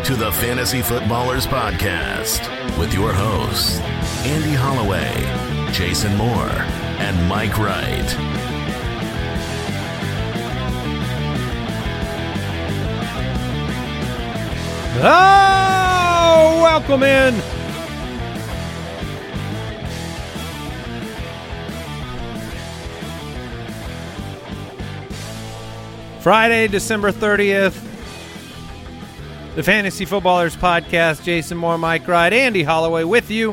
to the Fantasy Footballers Podcast with your hosts, Andy Holloway, Jason Moore, and Mike Wright. Oh, welcome in. Friday, December 30th. The Fantasy Footballers Podcast. Jason Moore, Mike Wright, Andy Holloway with you.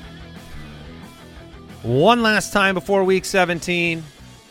One last time before Week 17.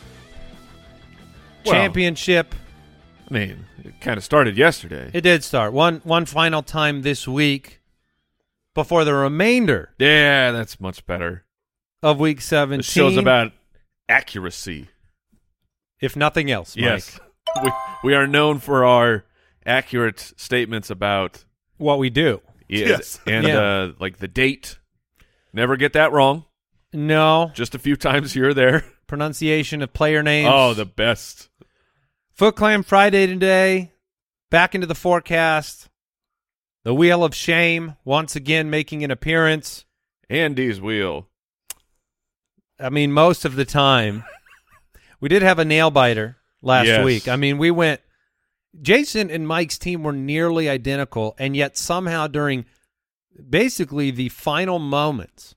Well, Championship. I mean, it kind of started yesterday. It did start. One final time this week before the remainder Yeah, that's much better. of Week 17. This show's about accuracy. If nothing else, Mike. Yes. We are known for our accurate statements about What we do. it and Yeah. like the date. Never get that wrong. No. Just a few times here or there. Pronunciation of player names. Oh, the best. Foot Clan Friday today. Back into the forecast. The Wheel of Shame once again making an appearance. Andy's wheel. I mean, most of the time. We did have a nail biter last Yes. week. I mean, we went. Jason and Mike's team were nearly identical, and yet somehow during basically the final moments,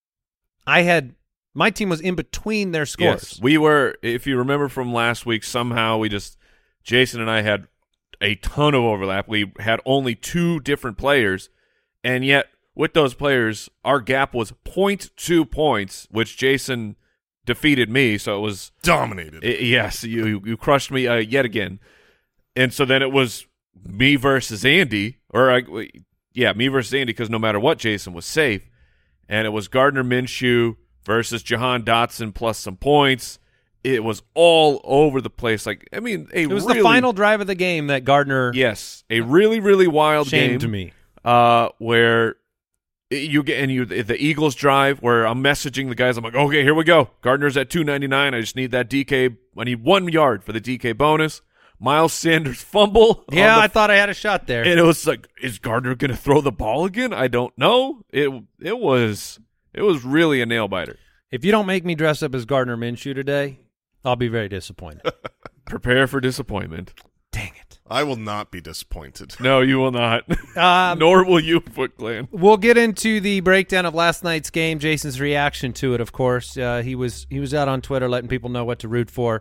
my team was in between their scores. Yes, we were, if you remember from last week, somehow Jason and I had a ton of overlap. We had only two different players, and yet with those players, our gap was 0.2 points, which Jason defeated me, so it was Dominated. yes, you crushed me yet again. And so then it was me versus Andy, me versus Andy, because no matter what, Jason was safe. And it was Gardner Minshew versus Jahan Dotson plus some points. It was all over the place. Like, I mean, It was the final drive of the game that Gardner a really, really wild shamed game. me. Where the Eagles drive where I'm messaging the guys. I'm like, okay, here we go. Gardner's at 299. I just need that DK. I need 1 yard for the DK bonus. Miles Sanders fumble. Yeah, I thought I had a shot there. And it was like, is Gardner going to throw the ball again? I don't know. It was really a nail biter. If you don't make me dress up as Gardner Minshew today, I'll be very disappointed. Prepare for disappointment. Dang it. I will not be disappointed. No, you will not. Nor will you, Foot Clan. We'll get into the breakdown of last night's game. Jason's reaction to it, of course. He was out on Twitter letting people know what to root for.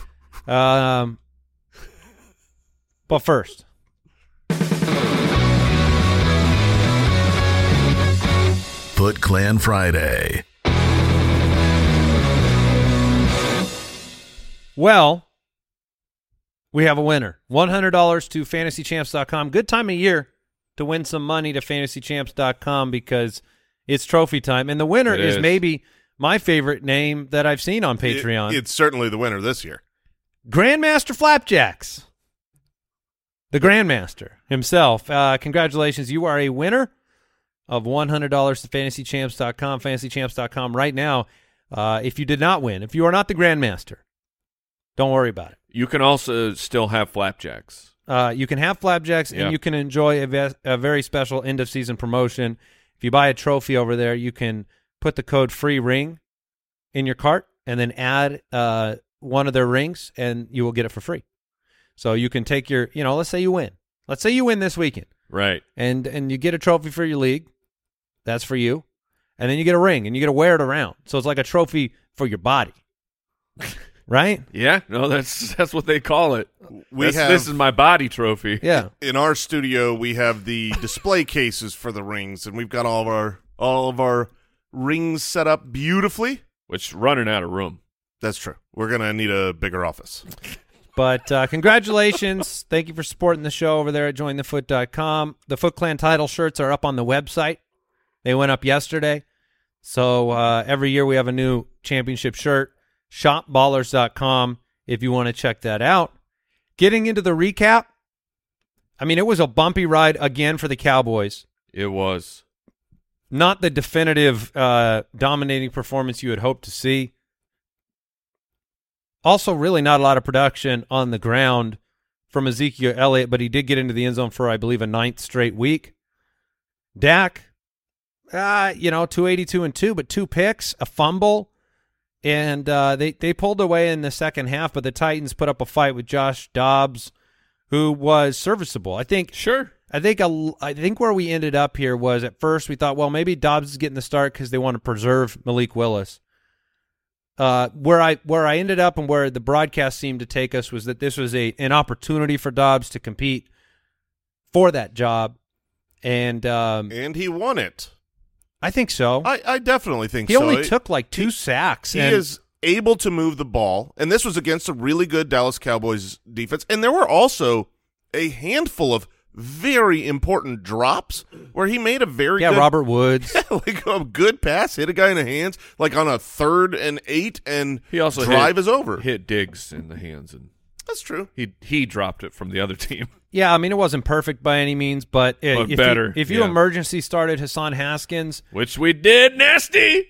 But first, Foot Clan Friday. well, we have a winner. $100 to fantasychamps.com. Good time of year to win some money to fantasychamps.com because it's trophy time. And the winner It is is. maybe my favorite name that I've seen on Patreon. It's certainly the winner this year. Grandmaster Flapjacks. The Grandmaster himself. Congratulations. You are a winner of $100 to fantasychamps.com. Fantasychamps.com right now. If you did not win, if you are not the Grandmaster, don't worry about it. You can also still have flapjacks. You can have Flapjacks, Yeah. and you can enjoy a very special end-of-season promotion. If you buy a trophy over there, you can put the code FREERING in your cart and then add one of their rings, and you will get it for free. So you can take your, let's say you win. Let's say you win this weekend, Right. and you get a trophy for your league. That's for you. And then you get a ring, and you get to wear it around. So it's like a trophy for your body. Right? Yeah, no, that's what they call it. This This is my body trophy. Yeah. In our studio, we have the display cases for the rings, and we've got all of our rings set up beautifully. Which running out of room. That's true. We're gonna need a bigger office. But congratulations. Thank you for supporting the show over there at jointhefoot.com. The Foot Clan title shirts are up on the website. They went up yesterday. So every year we have a new championship shirt. Shopballers.com if you want to check that out. Getting into the recap, I mean, it was a bumpy ride again for the Cowboys. It was. Not the definitive dominating performance you had hoped to see. Also, really not a lot of production on the ground from Ezekiel Elliott, but he did get into the end zone for, I believe, a 9th straight week. Dak, 282-2, but 2 picks, a fumble, and they pulled away in the second half, but the Titans put up a fight with Josh Dobbs, who was serviceable. I think where we ended up here was at first we thought, well, maybe Dobbs is getting the start because they want to preserve Malik Willis. Where I ended up and where the broadcast seemed to take us was that this was an opportunity for Dobbs to compete for that job, and he won it. I think so. I definitely think he so. He only took like 2 sacks. He is able to move the ball, and this was against a really good Dallas Cowboys defense. And there were also a handful of very important drops where he made a very good, Robert Woods, like a good pass, hit a guy in the hands, like on a 3rd and 8, and he also is over. Hit Diggs in the hands, and that's true. He dropped it from the other team. Yeah, I mean it wasn't perfect by any means, but better. If you emergency started Hassan Haskins, which we did, nasty.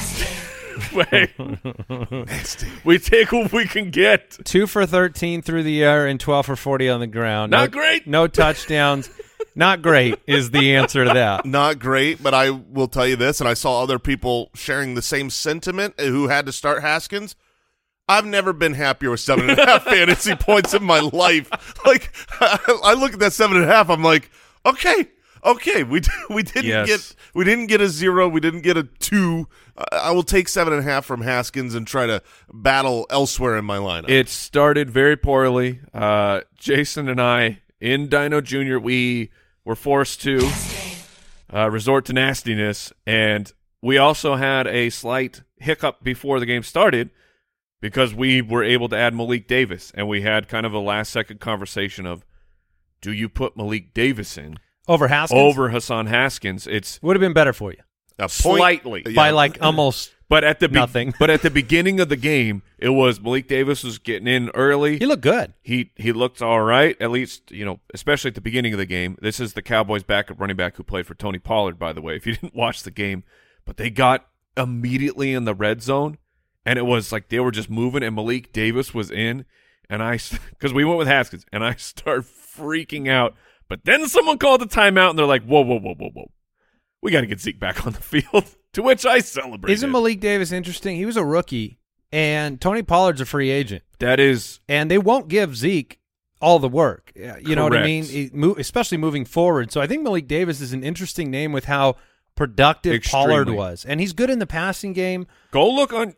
Wait. Nasty. We take what we can get. 2 for 13 through the air and 12 for 40 on the ground. Not great. No touchdowns. Not great is the answer to that. Not great, but I will tell you this, and I saw other people sharing the same sentiment who had to start Haskins. I've never been happier with 7.5 fantasy points in my life. Like, I look at that 7.5, I'm like, okay, we didn't get a 0, we didn't get a 2. I will take 7.5 from Haskins and try to battle elsewhere in my lineup. It started very poorly. Jason and I in Dino Jr. we were forced to resort to nastiness, and we also had a slight hiccup before the game started because we were able to add Malik Davis, and we had kind of a last-second conversation of, do you put Malik Davis in over Haskins? Over Hassan Haskins? It would have been better for you. Slightly. By like almost but at the nothing. But at the beginning of the game, it was Malik Davis was getting in early. He looked good. He looked all right, at least, especially at the beginning of the game. This is the Cowboys' backup running back who played for Tony Pollard, by the way, if you didn't watch the game. But they got immediately in the red zone, and it was like they were just moving, and Malik Davis was in, and because we went with Haskins, and I started freaking out. But then someone called the timeout, and they're like, whoa. We got to get Zeke back on the field, to which I celebrated. Isn't Malik Davis interesting? He was a rookie, and Tony Pollard's a free agent. That is. And they won't give Zeke all the work. You know what I Correct. mean? Especially moving forward. So I think Malik Davis is an interesting name with how productive Extremely. Pollard was. And he's good in the passing game. Go look on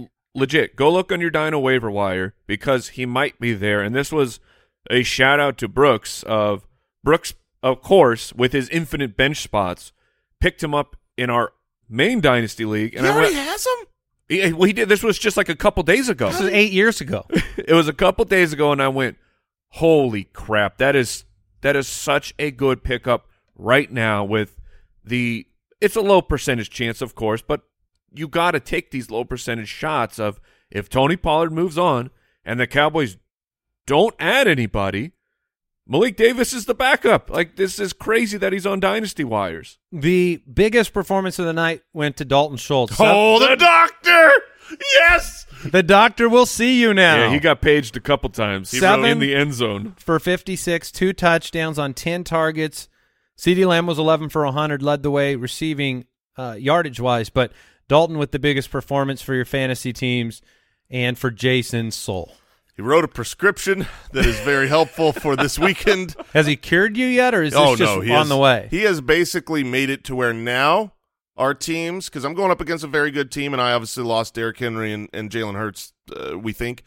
your Dino waiver wire because he might be there. And this was a shout-out to Brooks, of course, with his infinite bench spots, picked him up in our main Dynasty League. And he already has him? He did. This was just like a couple days ago. This was 8 years ago. It was a couple days ago, and I went, holy crap, that is such a good pickup right now with it's a low percentage chance, of course, but you got to take these low percentage shots of if Tony Pollard moves on and the Cowboys don't add anybody, Malik Davis is the backup. Like, this is crazy that he's on Dynasty wires. The biggest performance of the night went to Dalton Schultz. Oh, the doctor! Yes! The doctor will see you now. Yeah, he got paged a couple times. He wrote in the end zone. For 56, 2 touchdowns on 10 targets. CeeDee Lamb was 11 for 100, led the way receiving yardage-wise, but Dalton with the biggest performance for your fantasy teams and for Jason's soul. He wrote a prescription that is very helpful for this weekend. Has he cured you yet, or is this on the way? He has basically made it to where now our teams, because I'm going up against a very good team, and I obviously lost Derrick Henry and Jalen Hurts, we think.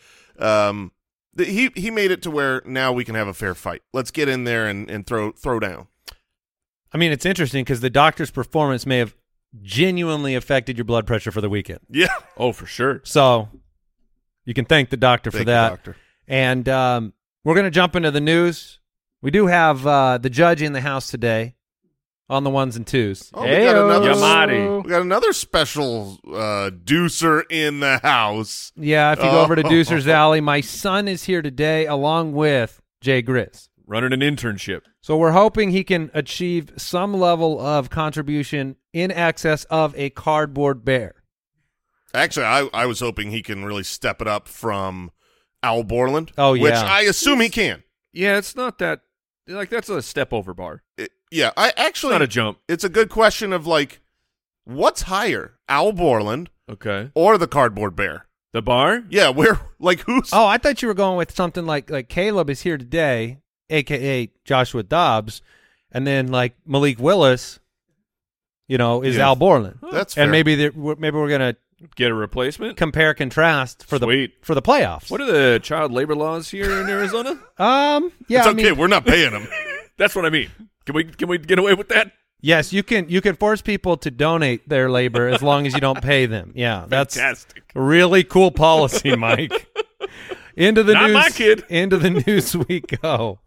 He made it to where now we can have a fair fight. Let's get in there and throw down. I mean, it's interesting because the doctor's performance may have genuinely affected your blood pressure for the weekend. Yeah. Oh, for sure. So you can thank the doctor for that. Doctor. And we're going to jump into the news. We do have the judge in the house today on the ones and twos. Oh, we got Yamari. we got another special deucer in the house. Yeah, if you go over to Deucer's Alley, my son is here today along with Jay Grizz. Running an internship. So we're hoping he can achieve some level of contribution in excess of a cardboard bear. Actually, I was hoping he can really step it up from Al Borland. Oh, yeah. Which I assume he can. Yeah, it's not that. Like, that's a step over bar. Yeah, I actually. It's not a jump. It's a good question of, like, what's higher, Al Borland Okay. or the Cardboard Bear? The bar? Yeah, who's? Oh, I thought you were going with something like Caleb is here today, a.k.a. Joshua Dobbs, and then, like, Malik Willis, is Yeah. Al Borland. That's fair. And maybe we're going to Get a replacement? compare contrast for Sweet. the playoffs. What are the child labor laws here in Arizona? Yeah, it's I okay. mean, We're not paying them. That's what I mean. Can we get away with that? yes, you can force people to donate their labor as long as you don't pay them. Yeah, that's Fantastic. a really cool policy, Mike. Into the Not news, my kid. Into the news we go.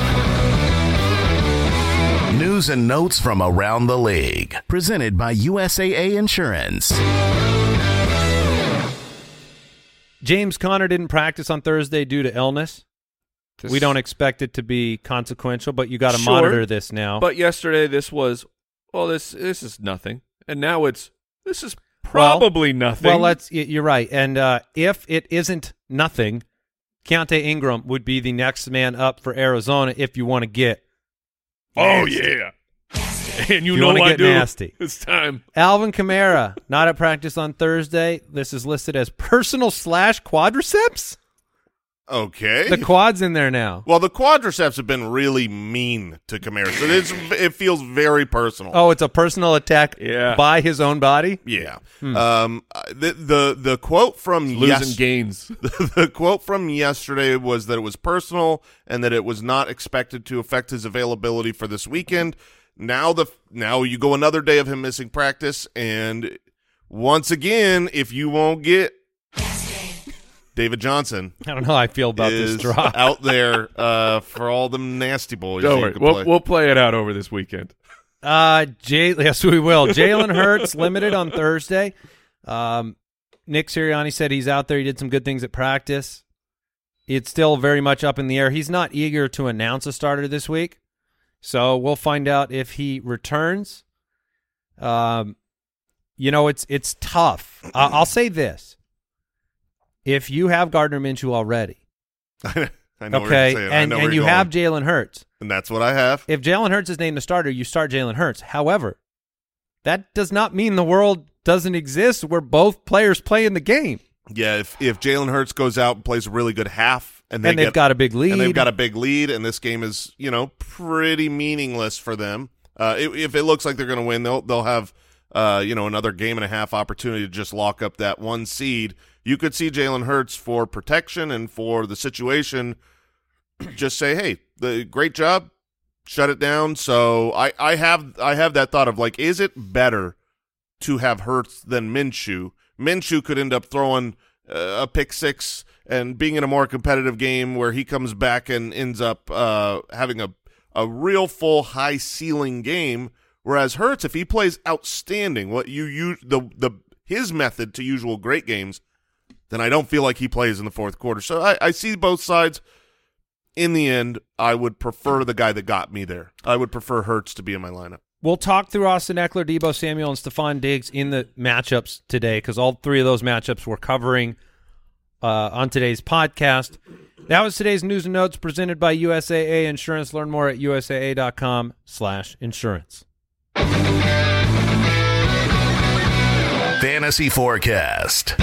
News and notes from around the league. Presented by USAA Insurance. James Conner didn't practice on Thursday due to illness. We don't expect it to be consequential, but you got to Sure. monitor this now. But yesterday this was, this is nothing. And now this is probably nothing. Well, you're right. And if it isn't nothing, Keontae Ingram would be the next man up for Arizona if you want to get Oh, nasty. yeah. And you You know wanna I get do. nasty. It's time. Alvin Kamara, not at practice on Thursday. This is listed as personal / quadriceps. Okay. The quad's in there now. Well, the quadriceps have been really mean to Kamara, so it feels very personal. Oh, it's a personal attack Yeah. by his own body? Yeah. The quote from Losing gains. the quote from yesterday was that it was personal and that it was not expected to affect his availability for this weekend. Now you go another day of him missing practice, and once again, if you won't get David Johnson, I don't know how I feel about is this drop. out there for all them nasty boys. Don't you worry. can play. We'll play it out over this weekend. Yes, we will. Jalen Hurts limited on Thursday. Nick Sirianni said he's out there. He did some good things at practice. It's still very much up in the air. He's not eager to announce a starter this week, so we'll find out if he returns. It's tough. I'll say this: if you have Gardner Minshew already, I know what okay, you're saying. I know where and you're you going. have Jalen Hurts. And that's what I have. If Jalen Hurts is named the starter, you start Jalen Hurts. However, that does not mean the world doesn't exist where both players play in the game. Yeah, if Jalen Hurts goes out and plays a really good half, and they've got a big lead. and they've got a big lead, and this game is pretty meaningless for them. If it looks like they're going to win, they'll have another game and a half opportunity to just lock up that one seed. You could see Jalen Hurts for protection and for the situation. Just say, hey, great job, shut it down. So I have that thought of, like, is it better to have Hurts than Minshew? Minshew could end up throwing a pick six and being in a more competitive game where he comes back and ends up having a real full high ceiling game. Whereas Hurts, if he plays outstanding, what his method to usual great games, then I don't feel like he plays in the fourth quarter. So I see both sides. In the end, I would prefer the guy that got me there. I would prefer Hurts to be in my lineup. We'll talk through Austin Eckler, Deebo Samuel, and Stephon Diggs in the matchups today because all three of those matchups we're covering on today's podcast. That was today's news and notes presented by USAA Insurance. Learn more at usaa.com/insurance. Fantasy Forecast.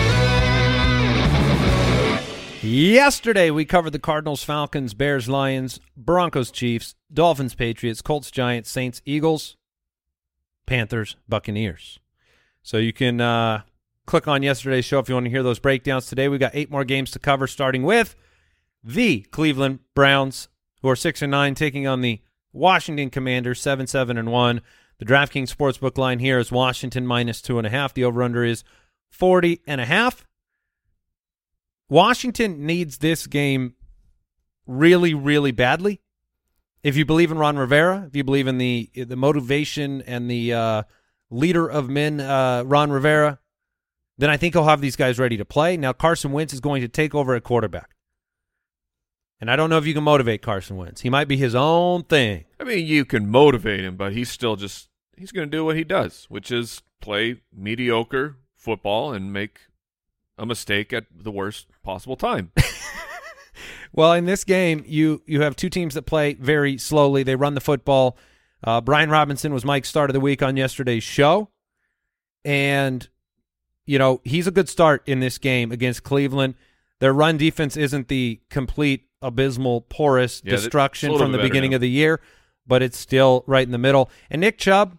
Yesterday, we covered the Cardinals, Falcons, Bears, Lions, Broncos, Chiefs, Dolphins, Patriots, Colts, Giants, Saints, Eagles, Panthers, Buccaneers. So you can click on yesterday's show if you want to hear those breakdowns. Today, we got 8 more games to cover, starting with the Cleveland Browns, who are 6-9, taking on the Washington Commanders, 7-1. The DraftKings Sportsbook line here is Washington -2.5. The over-under is 40.5. Washington needs this game really, really badly. If you believe in Ron Rivera, if you believe in the motivation and the leader of men, Ron Rivera, then I think he'll have these guys ready to play. Now, Carson Wentz is going to take over at quarterback. And I don't know if you can motivate Carson Wentz. He might be his own thing. I mean, you can motivate him, but he's still he's going to do what he does, which is play mediocre football and make a mistake at the worst possible time. Well, in this game, you have two teams that play very slowly. They run the football. Brian Robinson was Mike's start of the week on yesterday's show. And, he's a good start in this game against Cleveland. Their run defense isn't the complete, abysmal, porous destruction from the beginning of the year, but it's still right in the middle. And Nick Chubb,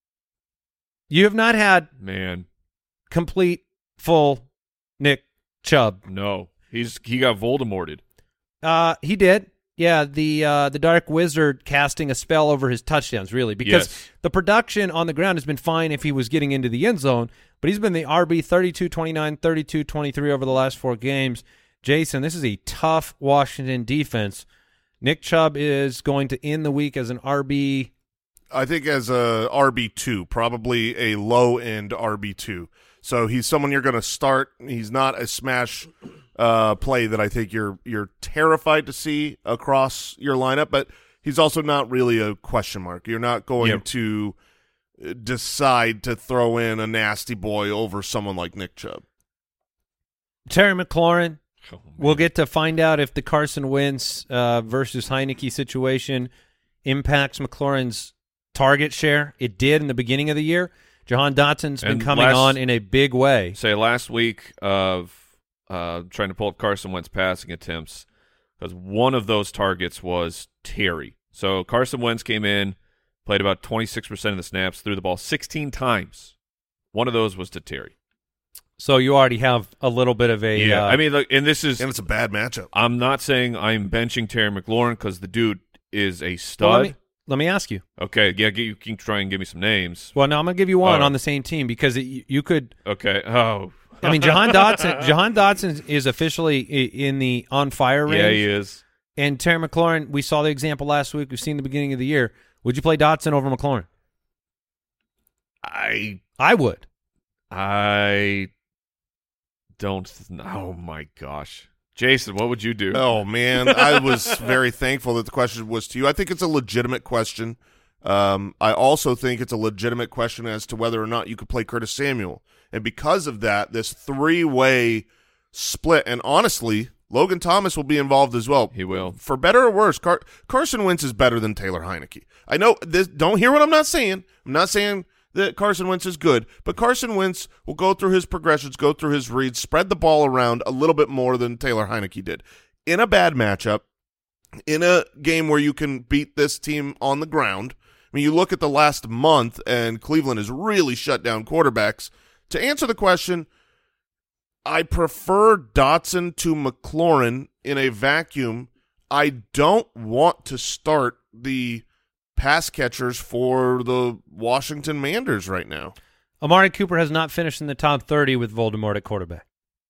you have not had complete, full Nick Chubb. No, he got Voldemorted. He did. Yeah, the Dark Wizard casting a spell over his touchdowns, really, because the production on the ground has been fine if he was getting into the end zone, but he's been the RB 32-29, 32-23 over the last 4 games. Jason, this is a tough Washington defense. Nick Chubb is going to end the week as an RB. I think as a RB2, probably a low-end RB2. So he's someone you're going to start. He's not a smash play that I think you're terrified to see across your lineup, but he's also not really a question mark. You're not going to decide to throw in a nasty boy over someone like Nick Chubb. Terry McLaurin, we'll get to find out if the Carson Wentz versus Heineke situation impacts McLaurin's target share. It did in the beginning of the year. Jahan Dotson's been coming on in a big way. Say last week of trying to pull up Carson Wentz passing attempts, because one of those targets was Terry. So Carson Wentz came in, played about 26% of the snaps, threw the ball 16 times. One of those was to Terry. So you already have a little bit of a I mean, look, and it's a bad matchup. I'm not saying I'm benching Terry McLaurin because the dude is a stud. Well, let me ask you. Okay, yeah, you can try and give me some names. Well, no, I'm going to give you one on the same team because you could. Okay. Oh. I mean, Jahan Dotson is officially in the on fire range. Yeah, he is. And Terry McLaurin, we saw the example last week. We've seen the beginning of the year. Would you play Dotson over McLaurin? I would. I don't. Oh my gosh, Jason, what would you do? Oh man, I was very thankful that the question was to you. I think it's a legitimate question. I also think it's a legitimate question as to whether or not you could play Curtis Samuel. And because of that, this 3-way split, and honestly, Logan Thomas will be involved as well. He will. For better or worse, Carson Wentz is better than Taylor Heineke. I know this. Don't hear what I'm not saying. I'm not saying that Carson Wentz is good, but Carson Wentz will go through his progressions, go through his reads, spread the ball around a little bit more than Taylor Heineke did. In a bad matchup, in a game where you can beat this team on the ground, I mean, you look at the last month, and Cleveland has really shut down quarterbacks. To answer the question, I prefer Dotson to McLaurin in a vacuum. I don't want to start the pass catchers for the Washington Manders right now. Amari Cooper has not finished in the top 30 with Voldemort at quarterback.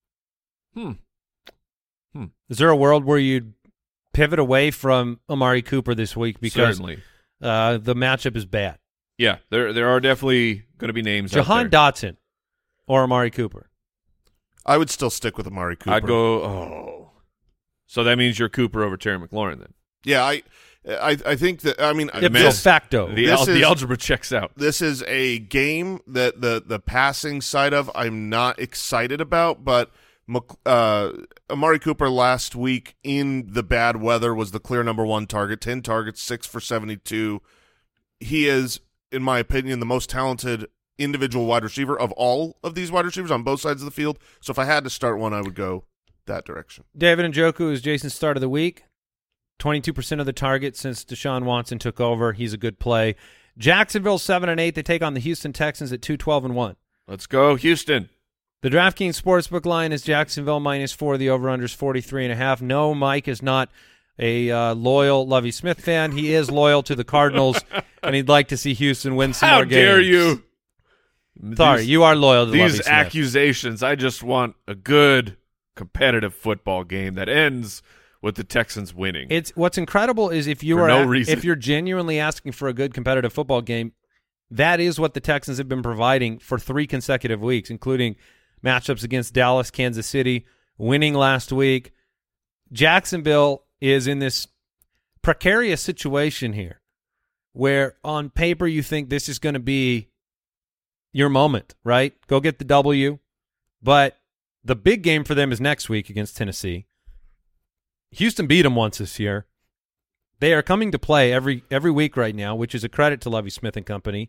Is there a world where you'd pivot away from Amari Cooper this week because Certainly. The matchup is bad? Yeah, there are definitely going to be names Jahan out there. Dotson or Amari Cooper? I would still stick with Amari Cooper. I'd go, so that means you're Cooper over Terry McLaurin then. Yeah, I think that, I mean, Ipso facto. The algebra checks out. This is a game that the passing side of I'm not excited about, but Amari Cooper last week in the bad weather was the clear number 1 target, 10 targets, 6 for 72. He is, in my opinion, the most talented individual wide receiver of all of these wide receivers on both sides of the field. So if I had to start one, I would go that direction. David Njoku is Jason's start of the week. 22% of the targets since Deshaun Watson took over. He's a good play. Jacksonville 7-8. They take on the Houston Texans at 2-12-1. Let's go, Houston. The DraftKings Sportsbook line is Jacksonville -4. The over-under is 43.5. No, Mike is not a loyal Lovie Smith fan. He is loyal to the Cardinals, and he'd like to see Houston win some more games. How dare you? Sorry, you are loyal to Lovie Smith. These accusations. I just want a good competitive football game that ends with the Texans winning. It's what's incredible is if you For are no reason. if you're genuinely asking for a good competitive football game, that is what the Texans have been providing for 3 consecutive weeks, including matchups against Dallas, Kansas City, winning last week. Jacksonville is in this precarious situation here where on paper you think this is going to be your moment, right? Go get the W. But the big game for them is next week against Tennessee. Houston beat them once this year. They are coming to play every week right now, which is a credit to Lovie Smith and company.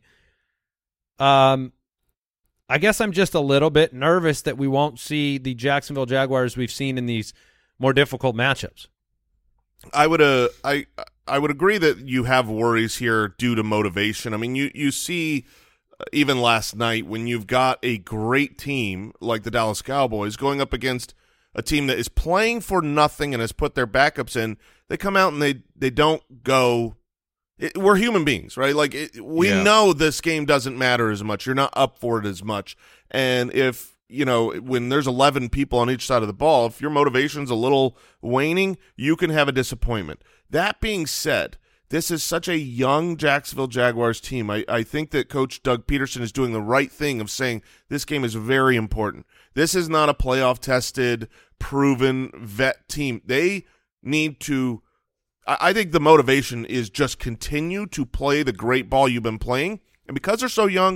I guess I'm just a little bit nervous that we won't see the Jacksonville Jaguars we've seen in these more difficult matchups. I would agree that you have worries here due to motivation. I mean, you see even last night when you've got a great team like the Dallas Cowboys going up against a team that is playing for nothing and has put their backups in, they come out and they don't go we're human beings, right? Like we know this game doesn't matter as much. You're not up for it as much. And if, when there's 11 people on each side of the ball, if your motivation's a little waning, you can have a disappointment. That being said, this is such a young Jacksonville Jaguars team. I think that Coach Doug Peterson is doing the right thing of saying this game is very important. This is not a playoff-tested, proven vet team. They need to – I think the motivation is just continue to play the great ball you've been playing. And because they're so young,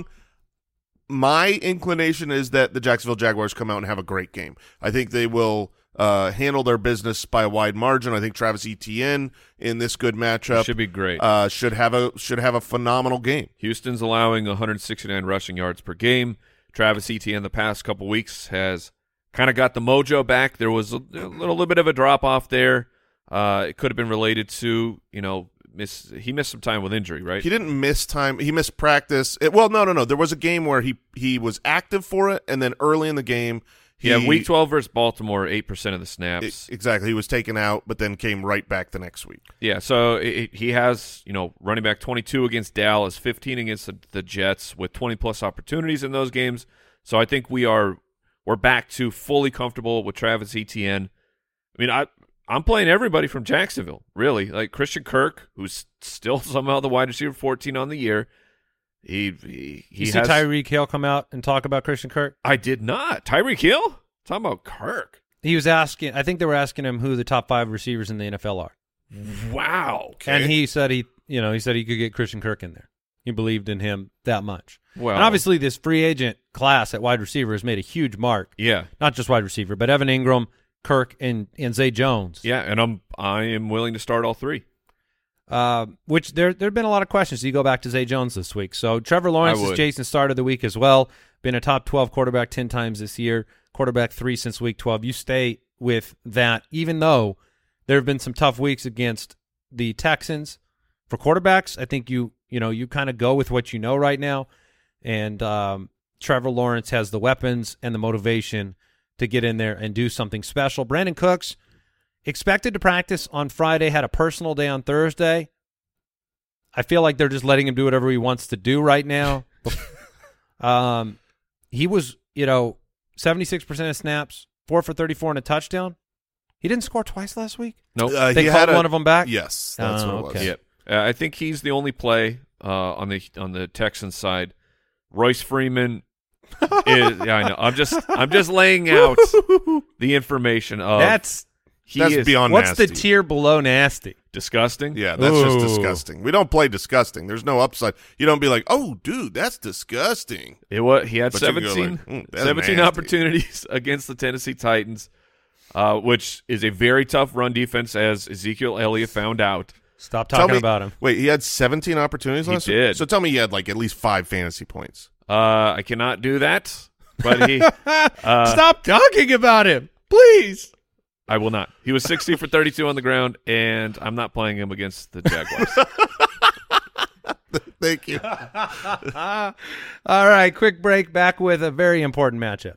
my inclination is that the Jacksonville Jaguars come out and have a great game. I think they will handle their business by a wide margin. I think Travis Etienne in this good matchup should be great. Should have a phenomenal game. Houston's allowing 169 rushing yards per game. Travis Etienne the past couple weeks has kind of got the mojo back. There was a little bit of a drop-off there. It could have been related to, he missed some time with injury, right? He didn't miss time. He missed practice. No. There was a game where he was active for it, and then early in the game week 12 versus Baltimore, 8% of the snaps. Exactly. He was taken out, but then came right back the next week. Yeah, so he has, running back 22 against Dallas, 15 against the Jets with 20-plus opportunities in those games. So I think we're back to fully comfortable with Travis Etienne. I mean, I'm playing everybody from Jacksonville, really. Like Christian Kirk, who's still somehow the wide receiver 14 on the year. You see Tyreek Hill come out and talk about Christian Kirk? I did not. Tyreek Hill? Talking about Kirk. He was asking, I think they were asking him who the top 5 receivers in the NFL are. Wow. Okay. And he said he could get Christian Kirk in there. He believed in him that much. Well, and obviously this free agent class at wide receiver has made a huge mark. Yeah. Not just wide receiver, but Evan Ingram, Kirk, and Zay Jones. Yeah, and I am willing to start all three. Which there have been a lot of questions. You go back to Zay Jones this week. So Trevor Lawrence is Jason's start of the week as well. Been a top 12 quarterback 10 times this year. Quarterback 3 since week 12. You stay with that, even though there have been some tough weeks against the Texans. For quarterbacks, I think you kind of go with what you know right now. And Trevor Lawrence has the weapons and the motivation to get in there and do something special. Brandon Cooks expected to practice on Friday, had a personal day on Thursday. I feel like they're just letting him do whatever he wants to do right now. He was, 76% of snaps, 4 for 34 and a touchdown. He didn't score twice last week? Nope. They called one of them back? Yes, that's what it was. Okay. Yep. I think he's the only play on the Texans side. Royce Freeman is. Yeah, I know. I'm just laying out the information of That's beyond what's nasty. the tier below nasty? disgusting. Yeah, that's just disgusting. We don't play disgusting. There's no upside. You don't be like, oh, dude, that's disgusting. He had But you can go 17 like, that's nasty. opportunities against the Tennessee Titans, which is a very tough run defense, as Ezekiel Elliott found out. Stop talking about him. Wait, he had 17 opportunities He last week? did. So tell me he had like at least 5 fantasy points. I cannot do that, but he. Stop talking about him, please. I will not. He was 60 for 32 on the ground, and I'm not playing him against the Jaguars. Thank you. All right, quick break. Back with a very important matchup.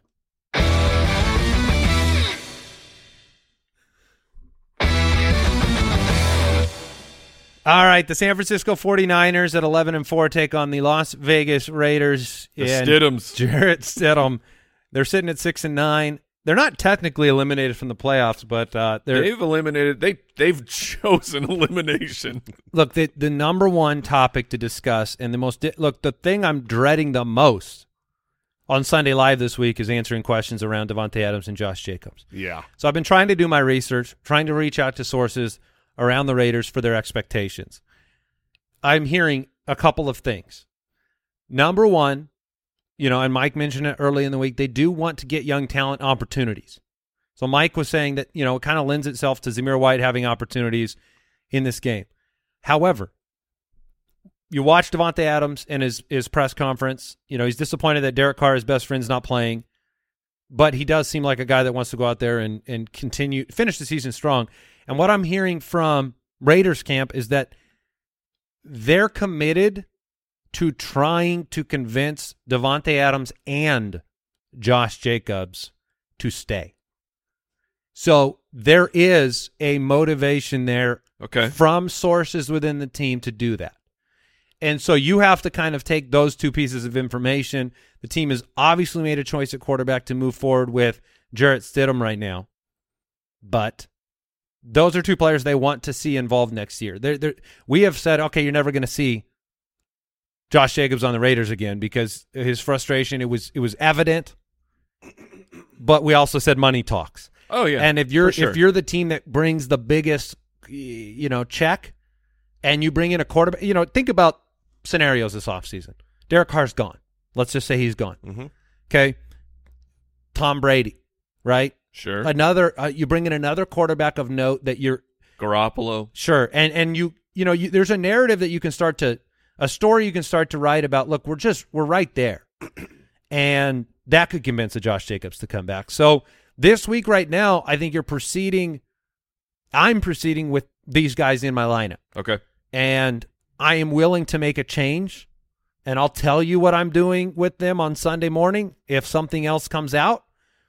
All right, the San Francisco 49ers at 11-4 take on the Las Vegas Raiders. The Stidhams. Jarrett Stidham. They're sitting at 6-9. They're not technically eliminated from the playoffs, but they've eliminated. They've chosen elimination. Look, the number one topic to discuss, and the thing I'm dreading the most on Sunday Live this week is answering questions around Davante Adams and Josh Jacobs. Yeah. So I've been trying to do my research, trying to reach out to sources around the Raiders for their expectations. I'm hearing a couple of things. Number one, and Mike mentioned it early in the week, they do want to get young talent opportunities. So Mike was saying that, it kind of lends itself to Zamir White having opportunities in this game. However, you watch Davante Adams in his press conference. He's disappointed that Derek Carr, his best friend's not playing, but he does seem like a guy that wants to go out there and finish the season strong. And what I'm hearing from Raiders camp is that they're committed to trying to convince Davante Adams and Josh Jacobs to stay. So there is a motivation there from sources within the team to do that. And so you have to kind of take those two pieces of information. The team has obviously made a choice at quarterback to move forward with Jarrett Stidham right now. But those are two players they want to see involved next year. We have said, okay, you're never going to see Josh Jacobs on the Raiders again because his frustration, it was evident. But we also said money talks. Oh yeah. And if you're the team that brings the biggest check and you bring in a quarterback, think about scenarios this offseason. Derek Carr's gone. Let's just say he's gone. Mm-hmm. Okay. Tom Brady, right? Sure. Another you bring in another quarterback of note that you're Garoppolo. Sure. And you there's a narrative that you can start to a story you can start to write about, look, we're right there. And that could convince a Josh Jacobs to come back. So this week right now, I think I'm proceeding with these guys in my lineup. Okay. And I am willing to make a change, and I'll tell you what I'm doing with them on Sunday morning. If something else comes out,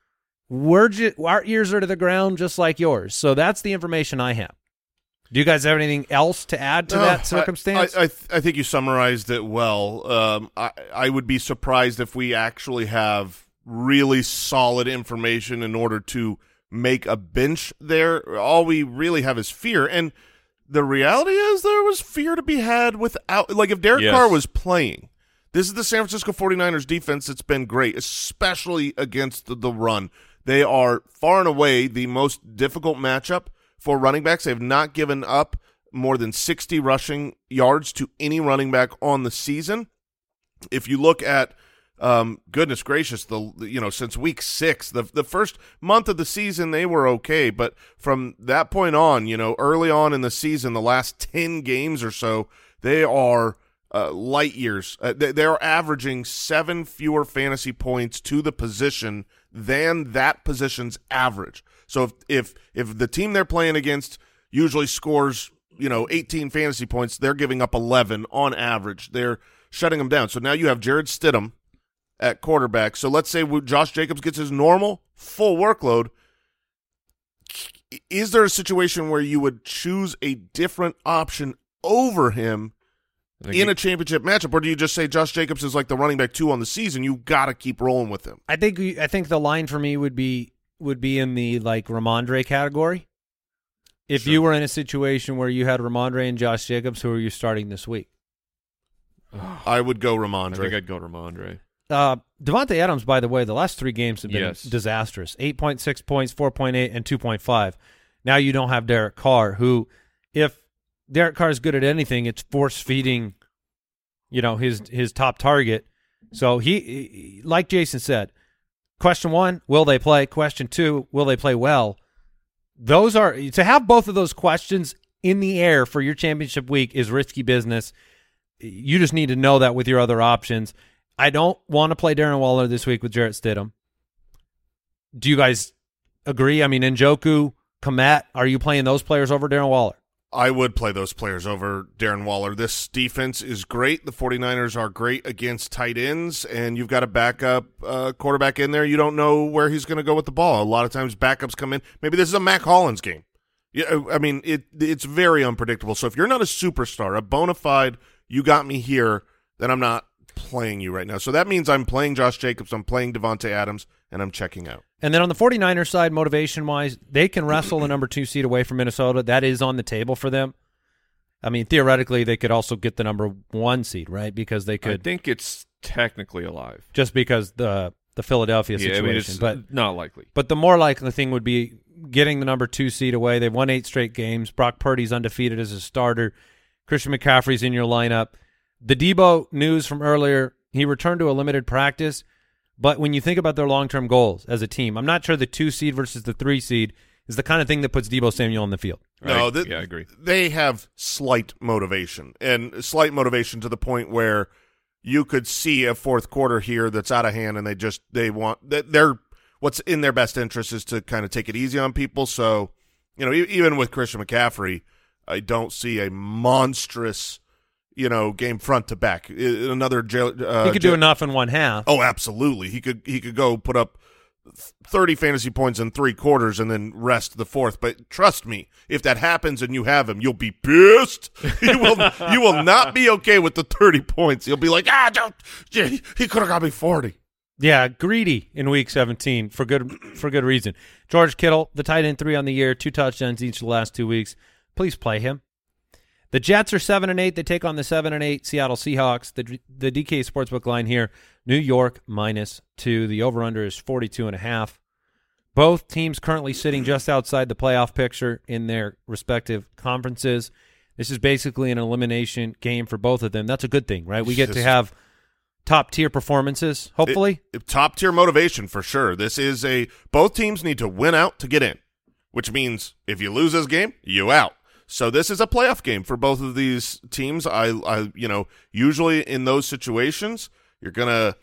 our ears are to the ground just like yours. So that's the information I have. Do you guys have anything else to add to that circumstance? I think you summarized it well. I would be surprised if we actually have really solid information in order to make a bench there. All we really have is fear. And the reality is there was fear to be had without – like if Derek Carr was playing, this is the San Francisco 49ers defense that's been great, especially against the run. They are far and away the most difficult matchup for running backs. They have not given up more than 60 rushing yards to any running back on the season. If you look at goodness gracious, since week 6, the first month of the season they were okay, but from that point on, early on in the season, the last 10 games or so, they are light years. They're averaging 7 fewer fantasy points to the position than that position's average. So if the team they're playing against usually scores 18 fantasy points, they're giving up 11 on average. They're shutting them down. So now you have Jarrett Stidham at quarterback. So let's say Josh Jacobs gets his normal full workload. Is there a situation where you would choose a different option over him in a championship matchup, or do you just say Josh Jacobs is like the running back 2 on the season? You got to keep rolling with him. I think the line for me would be in the like Ramondre category. If you were in a situation where you had Ramondre and Josh Jacobs, who are you starting this week? I would go Ramondre. I think I'd go Ramondre. Davante Adams, by the way, the last 3 games have been disastrous. 8.6 points, 4.8, and 2.5. Now you don't have Derek Carr, who, if Derek Carr is good at anything, it's force-feeding, his top target. So he, like Jason said, question 1, will they play? Question 2, will they play well? Those are, to have both of those questions in the air for your championship week is risky business. You just need to know that with your other options. I don't want to play Darren Waller this week with Jarrett Stidham. Do you guys agree? I mean, Njoku, Kmet, are you playing those players over Darren Waller? I would play those players over Darren Waller. This defense is great. The 49ers are great against tight ends, and you've got a backup quarterback in there. You don't know where he's going to go with the ball. A lot of times backups come in. Maybe this is a Mac Hollins game. Yeah, I mean, it's very unpredictable. So if you're not a superstar, a bona fide, you got me here, then I'm not playing you right now. So that means I'm playing Josh Jacobs, I'm playing Davante Adams, and I'm checking out. And then on the 49ers side, motivation-wise, they can wrestle the number 2 seed away from Minnesota. That is on the table for them. I mean, theoretically, they could also get the number 1 seed, right? Because they could. I think it's technically alive. Just because the Philadelphia situation. I mean, it's but not likely. But the more likely thing would be getting the number 2 seed away. They've won 8 straight games. Brock Purdy's undefeated as a starter. Christian McCaffrey's in your lineup. The Debo news from earlier, he returned to a limited practice. But when you think about their long-term goals as a team, I'm not sure the 2 seed versus the 3 seed is the kind of thing that puts Deebo Samuel on the field. No, I agree. They have slight motivation, and slight motivation to the point where you could see a fourth quarter here that's out of hand, and they're what's in their best interest is to kind of take it easy on people. So, even with Christian McCaffrey, I don't see a monstrous, game front to back. Another he could do enough in one half. Oh, absolutely. He could go put up 30 fantasy points in 3 quarters and then rest the fourth. But trust me, if that happens and you have him, you'll be pissed. You will not be okay with the 30 points. You'll be like, he could have got me 40. Yeah, greedy in Week 17 for good reason. George Kittle, the tight end 3 on the year, 2 touchdowns each of the last 2 weeks. Please play him. The Jets are 7-8. They take on the 7-8 Seattle Seahawks. The DK Sportsbook line here, New York -2. The over-under is 42.5. Both teams currently sitting just outside the playoff picture in their respective conferences. This is basically an elimination game for both of them. That's a good thing, right? We get to have top-tier performances, hopefully. Top-tier motivation for sure. Both teams need to win out to get in, which means if you lose this game, you out. So this is a playoff game for both of these teams. I usually in those situations, you're gonna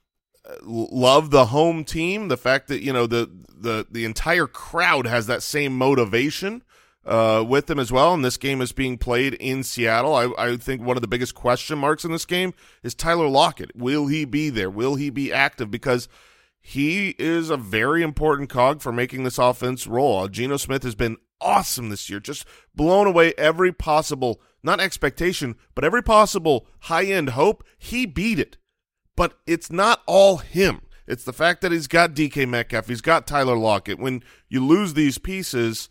love the home team. The fact that the entire crowd has that same motivation with them as well. And this game is being played in Seattle. I think one of the biggest question marks in this game is Tyler Lockett. Will he be there? Will he be active? Because he is a very important cog for making this offense roll. Geno Smith has been awesome this year, just blown away every possible, not expectation, but every possible high-end hope. He beat it. But it's not all him. It's the fact that he's got DK Metcalf, he's got Tyler Lockett. When you lose these pieces,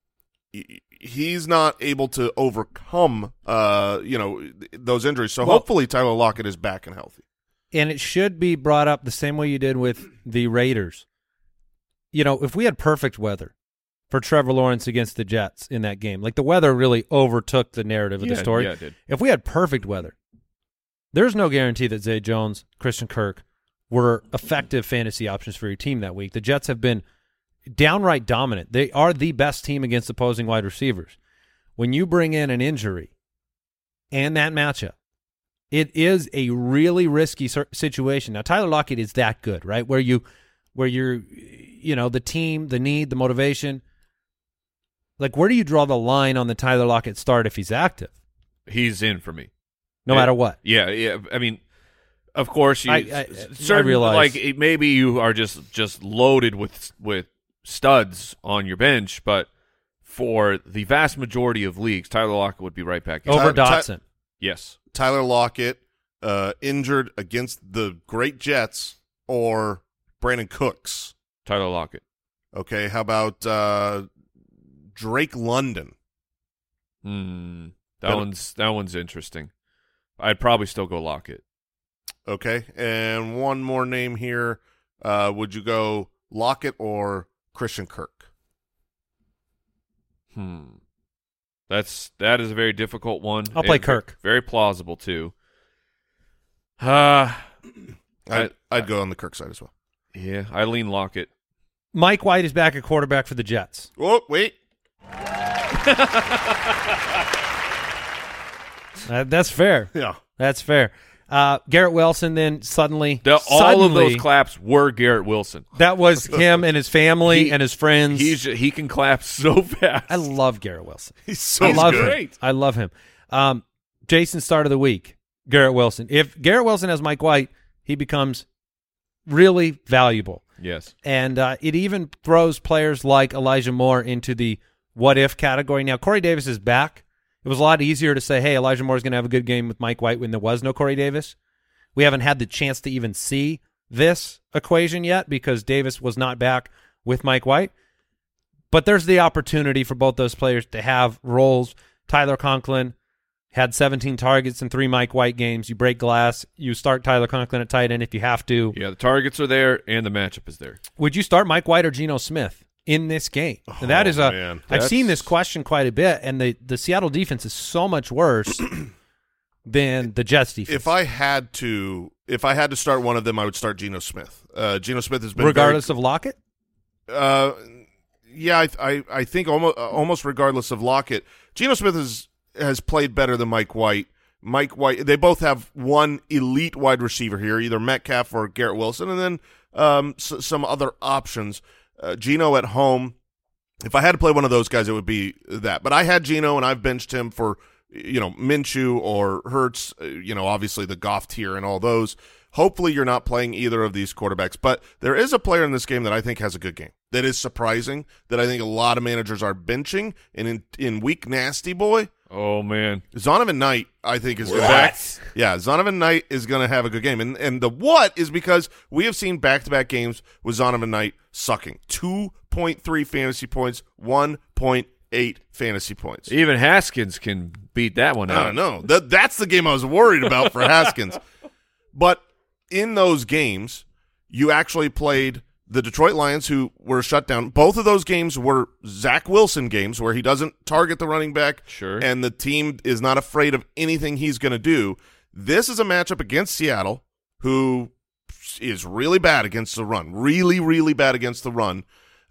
he's not able to overcome those injuries. So hopefully Tyler Lockett is back and healthy. And it should be brought up the same way you did with the Raiders. If we had perfect weather for Trevor Lawrence against the Jets in that game, like the weather really overtook the narrative of the story. Yeah, it did. If we had perfect weather, there's no guarantee that Zay Jones, Christian Kirk were effective fantasy options for your team that week. The Jets have been downright dominant. They are the best team against opposing wide receivers. When you bring in an injury and that matchup, it is a really risky situation. Now, Tyler Lockett is that good, right? Where you're, the team, the need, the motivation. Like, where do you draw the line on the Tyler Lockett start if he's active? He's in for me. No matter what. Yeah. I mean, of course, I realize. Like, maybe you are just loaded with studs on your bench, but for the vast majority of leagues, Tyler Lockett would be right back in. Over Dotson. Yes. Tyler Lockett injured against the great Jets or Brandon Cooks? Tyler Lockett. Okay, how about Drake London? That one's interesting. I'd probably still go Lockett. Okay, and one more name here. Would you go Lockett or Christian Kirk? That is a very difficult one. I'll play Kirk. Very plausible too. I'd go on the Kirk side as well. Yeah, I lean Lockett. Mike White is back at quarterback for the Jets. Oh, wait. That's fair. Yeah. That's fair. Garrett Wilson then suddenly all of those claps were Garrett Wilson. That was him and his family and his friends. He can clap so fast. I love Garrett Wilson. He's so great. I love him. Jason's start of the week, Garrett Wilson. If Garrett Wilson has Mike White, he becomes really valuable. Yes. And it even throws players like Elijah Moore into the what-if category. Now, Corey Davis is back. It was a lot easier to say, hey, Elijah Moore is going to have a good game with Mike White when there was no Corey Davis. We haven't had the chance to even see this equation yet because Davis was not back with Mike White. But there's the opportunity for both those players to have roles. Tyler Conklin had 17 targets in 3 Mike White games. You break glass. You start Tyler Conklin at tight end if you have to. Yeah, the targets are there and the matchup is there. Would you start Mike White or Geno Smith in this game? Oh, that is man. I've seen this question quite a bit, and the Seattle defense is so much worse than the Jets defense. If I had to if I had to start one of them, I would start Geno Smith. Geno Smith has been regardless of Lockett. Yeah, I think almost regardless of Lockett, Geno Smith has played better than Mike White. Mike White, they both have one elite wide receiver here, either Metcalf or Garrett Wilson, and then some other options. Geno at home, if I had to play one of those guys, it would be that. But I had Geno, and I've benched him for Minshew or Hurts, obviously the Goff tier and all those. Hopefully you're not playing either of these quarterbacks. But there is a player in this game that I think has a good game. That is surprising, that I think a lot of managers are benching. And in week nasty, boy. Oh, man. Zonovan Knight, I think, is going to Zonovan Knight is going to have a good game. And the what is because we have seen back-to-back games with Zonovan Knight sucking. 2.3 fantasy points, 1.8 fantasy points. Even Haskins can beat that one out. I don't know. That's the game I was worried about for Haskins. But in those games, you actually played the Detroit Lions, who were shut down. Both of those games were Zach Wilson games where he doesn't target the running back, sure, and the team is not afraid of anything he's going to do. This is a matchup against Seattle, who is really bad against the run, really, really bad against the run,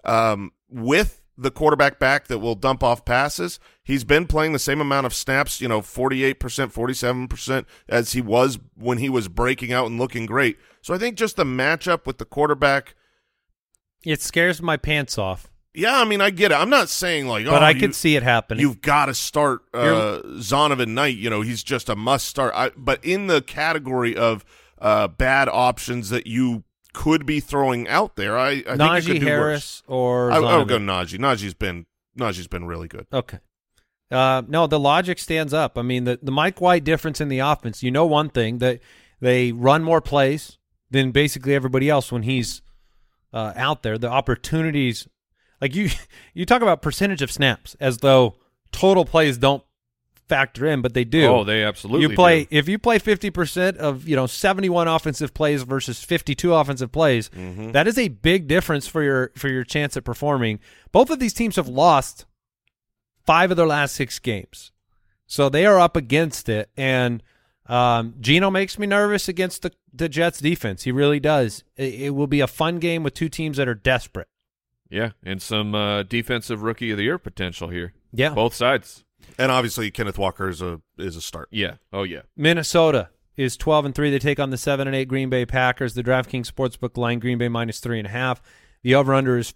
with the quarterback back that will dump off passes. He's been playing the same amount of snaps, 48%, 47%, as he was when he was breaking out and looking great. So I think just the matchup with the quarterback, it scares my pants off. Yeah, I mean, I get it. I'm not saying but I could see it happening. You've got to start Zonovan Knight. He's just a must start. But in the category of bad options that you could be throwing out there, I think you could do Harris worse. or I would go Najee. Najee's been really good. Okay. No, the logic stands up. I mean, the Mike White difference in the offense. One thing, that they run more plays than basically everybody else when he's out there. The opportunities, like you talk about percentage of snaps as though total plays don't factor in, but they do. Oh, they absolutely do. do. If you play 50% of 71 offensive plays versus 52 offensive plays, that is a big difference for your chance at performing. Both of these teams have lost 5 of their last 6 games, so they are up against it. And Geno makes me nervous against the Jets defense. He really does. It will be a fun game with two teams that are desperate. Yeah, and some defensive rookie of the year potential here. Yeah, both sides. And obviously Kenneth Walker is a start. Yeah. Oh yeah. Minnesota is 12-3. They take on the 7-8 Green Bay Packers. The DraftKings Sportsbook line, Green Bay -3.5. The over/under is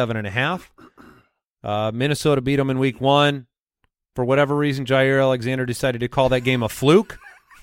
47.5. Minnesota beat them in Week 1. For whatever reason, Jair Alexander decided to call that game a fluke.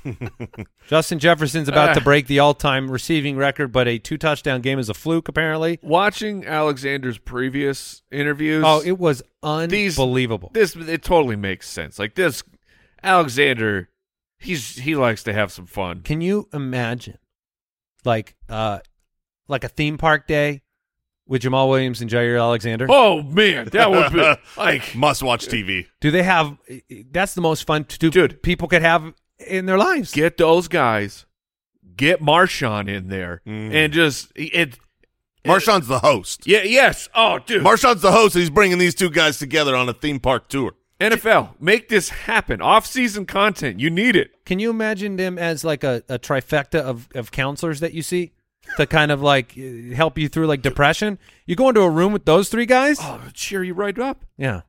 Justin Jefferson's about to break the all-time receiving record, but a 2-touchdown game is a fluke, apparently. Watching Alexander's previous interviews, it was unbelievable. It totally makes sense. Like this, Alexander, he likes to have some fun. Can you imagine, like a theme park day with Jamal Williams and Jair Alexander? Oh man, that would be like must-watch TV. Do they have? That's the most fun dude people could have in their lives. Get those guys, get Marshawn in there, and just Marshawn's the host. Yeah, yes. Oh, dude, Marshawn's the host. And he's bringing these two guys together on a theme park tour. NFL, make this happen. Off-season content, you need it. Can you imagine them as like a trifecta of counselors that you see to kind of like help you through like depression? You go into a room with those 3 guys. Oh, cheer you right up. Yeah.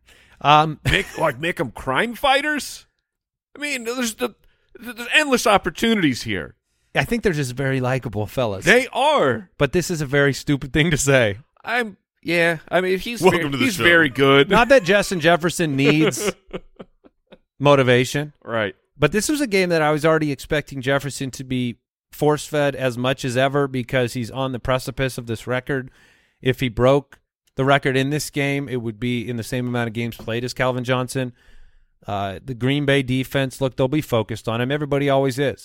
Make them crime fighters. I mean, there's endless opportunities here. I think they're just very likable fellas. They are. But this is a very stupid thing to say. I mean, he's show. very good. Not that Justin Jefferson needs motivation. Right. But this was a game that I was already expecting Jefferson to be force-fed as much as ever because he's on the precipice of this record. If he broke the record in this game, it would be in the same amount of games played as Calvin Johnson. The Green Bay defense, look, they'll be focused on him. Everybody always is.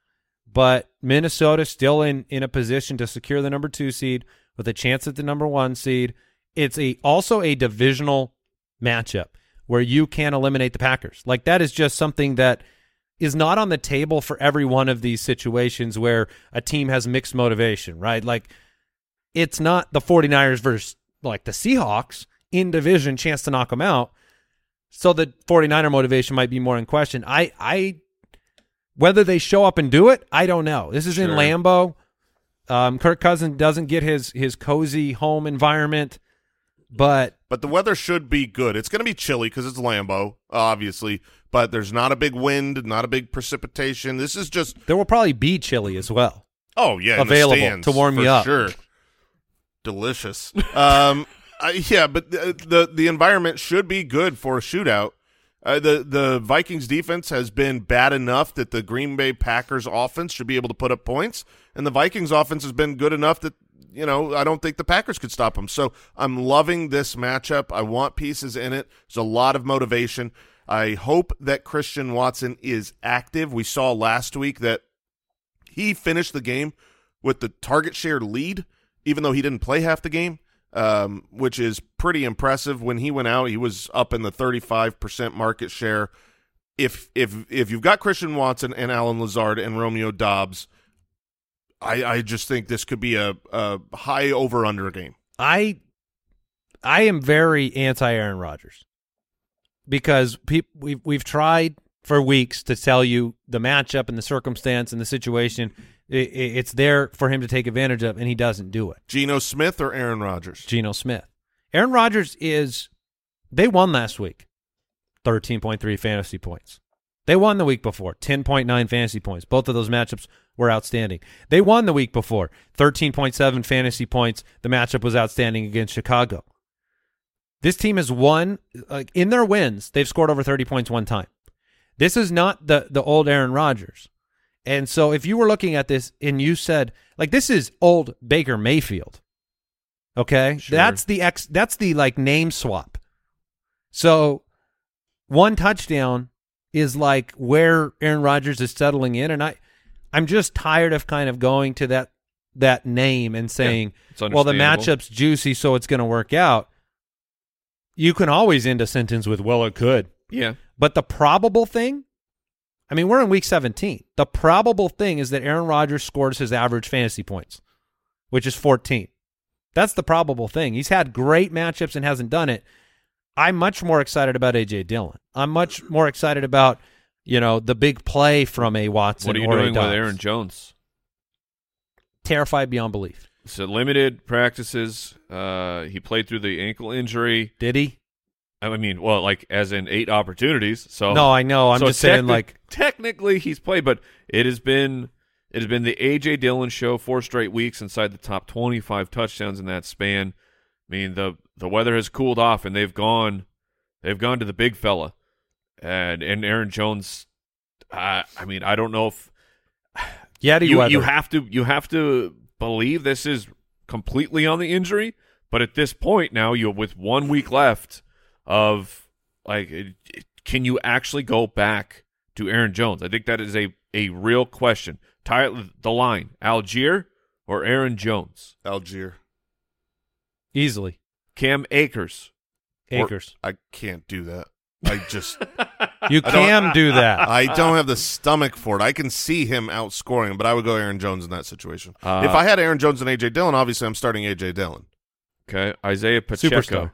But Minnesota's still in a position to secure the number 2 seed with a chance at the number 1 seed. It's also a divisional matchup where you can eliminate the Packers. Like, that is just something that is not on the table for every one of these situations where a team has mixed motivation, right? Like, it's not the 49ers versus, like, the Seahawks in division, chance to knock them out. So the 49er motivation might be more in question. I Whether they show up and do it, I don't know. This is in Sure. Lambeau. Kirk Cousins doesn't get his cozy home environment, but the weather should be good. It's going to be chilly because it's Lambeau, obviously, but there's not a big wind, not a big precipitation. This is just there will probably be chili as well. in the available stands, to warm for you up. Sure, delicious. But the environment should be good for a shootout. The Vikings defense has been bad enough that the Green Bay Packers offense should be able to put up points, and the Vikings offense has been good enough that I don't think the Packers could stop them. So I'm loving this matchup. I want pieces in it. There's a lot of motivation. I hope that Christian Watson is active. We saw last week that he finished the game with the target share lead, even though he didn't play half the game, which is pretty impressive. When he went out, he was up in the 35% market share. If you've got Christian Watson and Alan Lazard and Romeo Doubs, I just think this could be a high over-under game. I am very anti-Aaron Rodgers because we've tried for weeks to tell you the matchup and the circumstance and the situation. It's there for him to take advantage of, and he doesn't do it. Geno Smith or Aaron Rodgers? Geno Smith. Aaron Rodgers they won last week, 13.3 fantasy points. They won the week before, 10.9 fantasy points. Both of those matchups were outstanding. They won the week before, 13.7 fantasy points. The matchup was outstanding against Chicago. This team has won, in their wins, they've scored over 30 points one time. This is not the old Aaron Rodgers. And so if you were looking at this and you said, this is old Baker Mayfield, okay? Sure. That's the name swap. So one touchdown is where Aaron Rodgers is settling in, and I'm just tired of kind of going to that name and saying, well, the matchup's juicy, so it's going to work out. You can always end a sentence with, well, it could. Yeah. But the probable thing, we're in week 17. The probable thing is that Aaron Rodgers scores his average fantasy points, which is 14. That's the probable thing. He's had great matchups and hasn't done it. I'm much more excited about A.J. Dillon. I'm much more excited about, the big play from a Watson. What are you or doing a with Dobbs. Aaron Jones? Terrified beyond belief. So limited practices. He played through the ankle injury. Did he? As in 8 opportunities. So no, I know. I'm just saying, technically he's played, but it has been the A.J. Dillon show 4 straight weeks inside the top 25 touchdowns in that span. The weather has cooled off, and they've gone to the big fella, and Aaron Jones. I don't know if you have to believe this is completely on the injury, but at this point now, with 1 week left of can you actually go back to Aaron Jones? I think that is a real question. The line: Algier or Aaron Jones? Algier. Easily. Cam Akers. I can't do that. I just you can do that. I don't have the stomach for it. I can see him outscoring him, but I would go Aaron Jones in that situation. If I had Aaron Jones and A.J. Dillon, obviously I'm starting A.J. Dillon. Okay, Isaiah Pacheco. Superstar.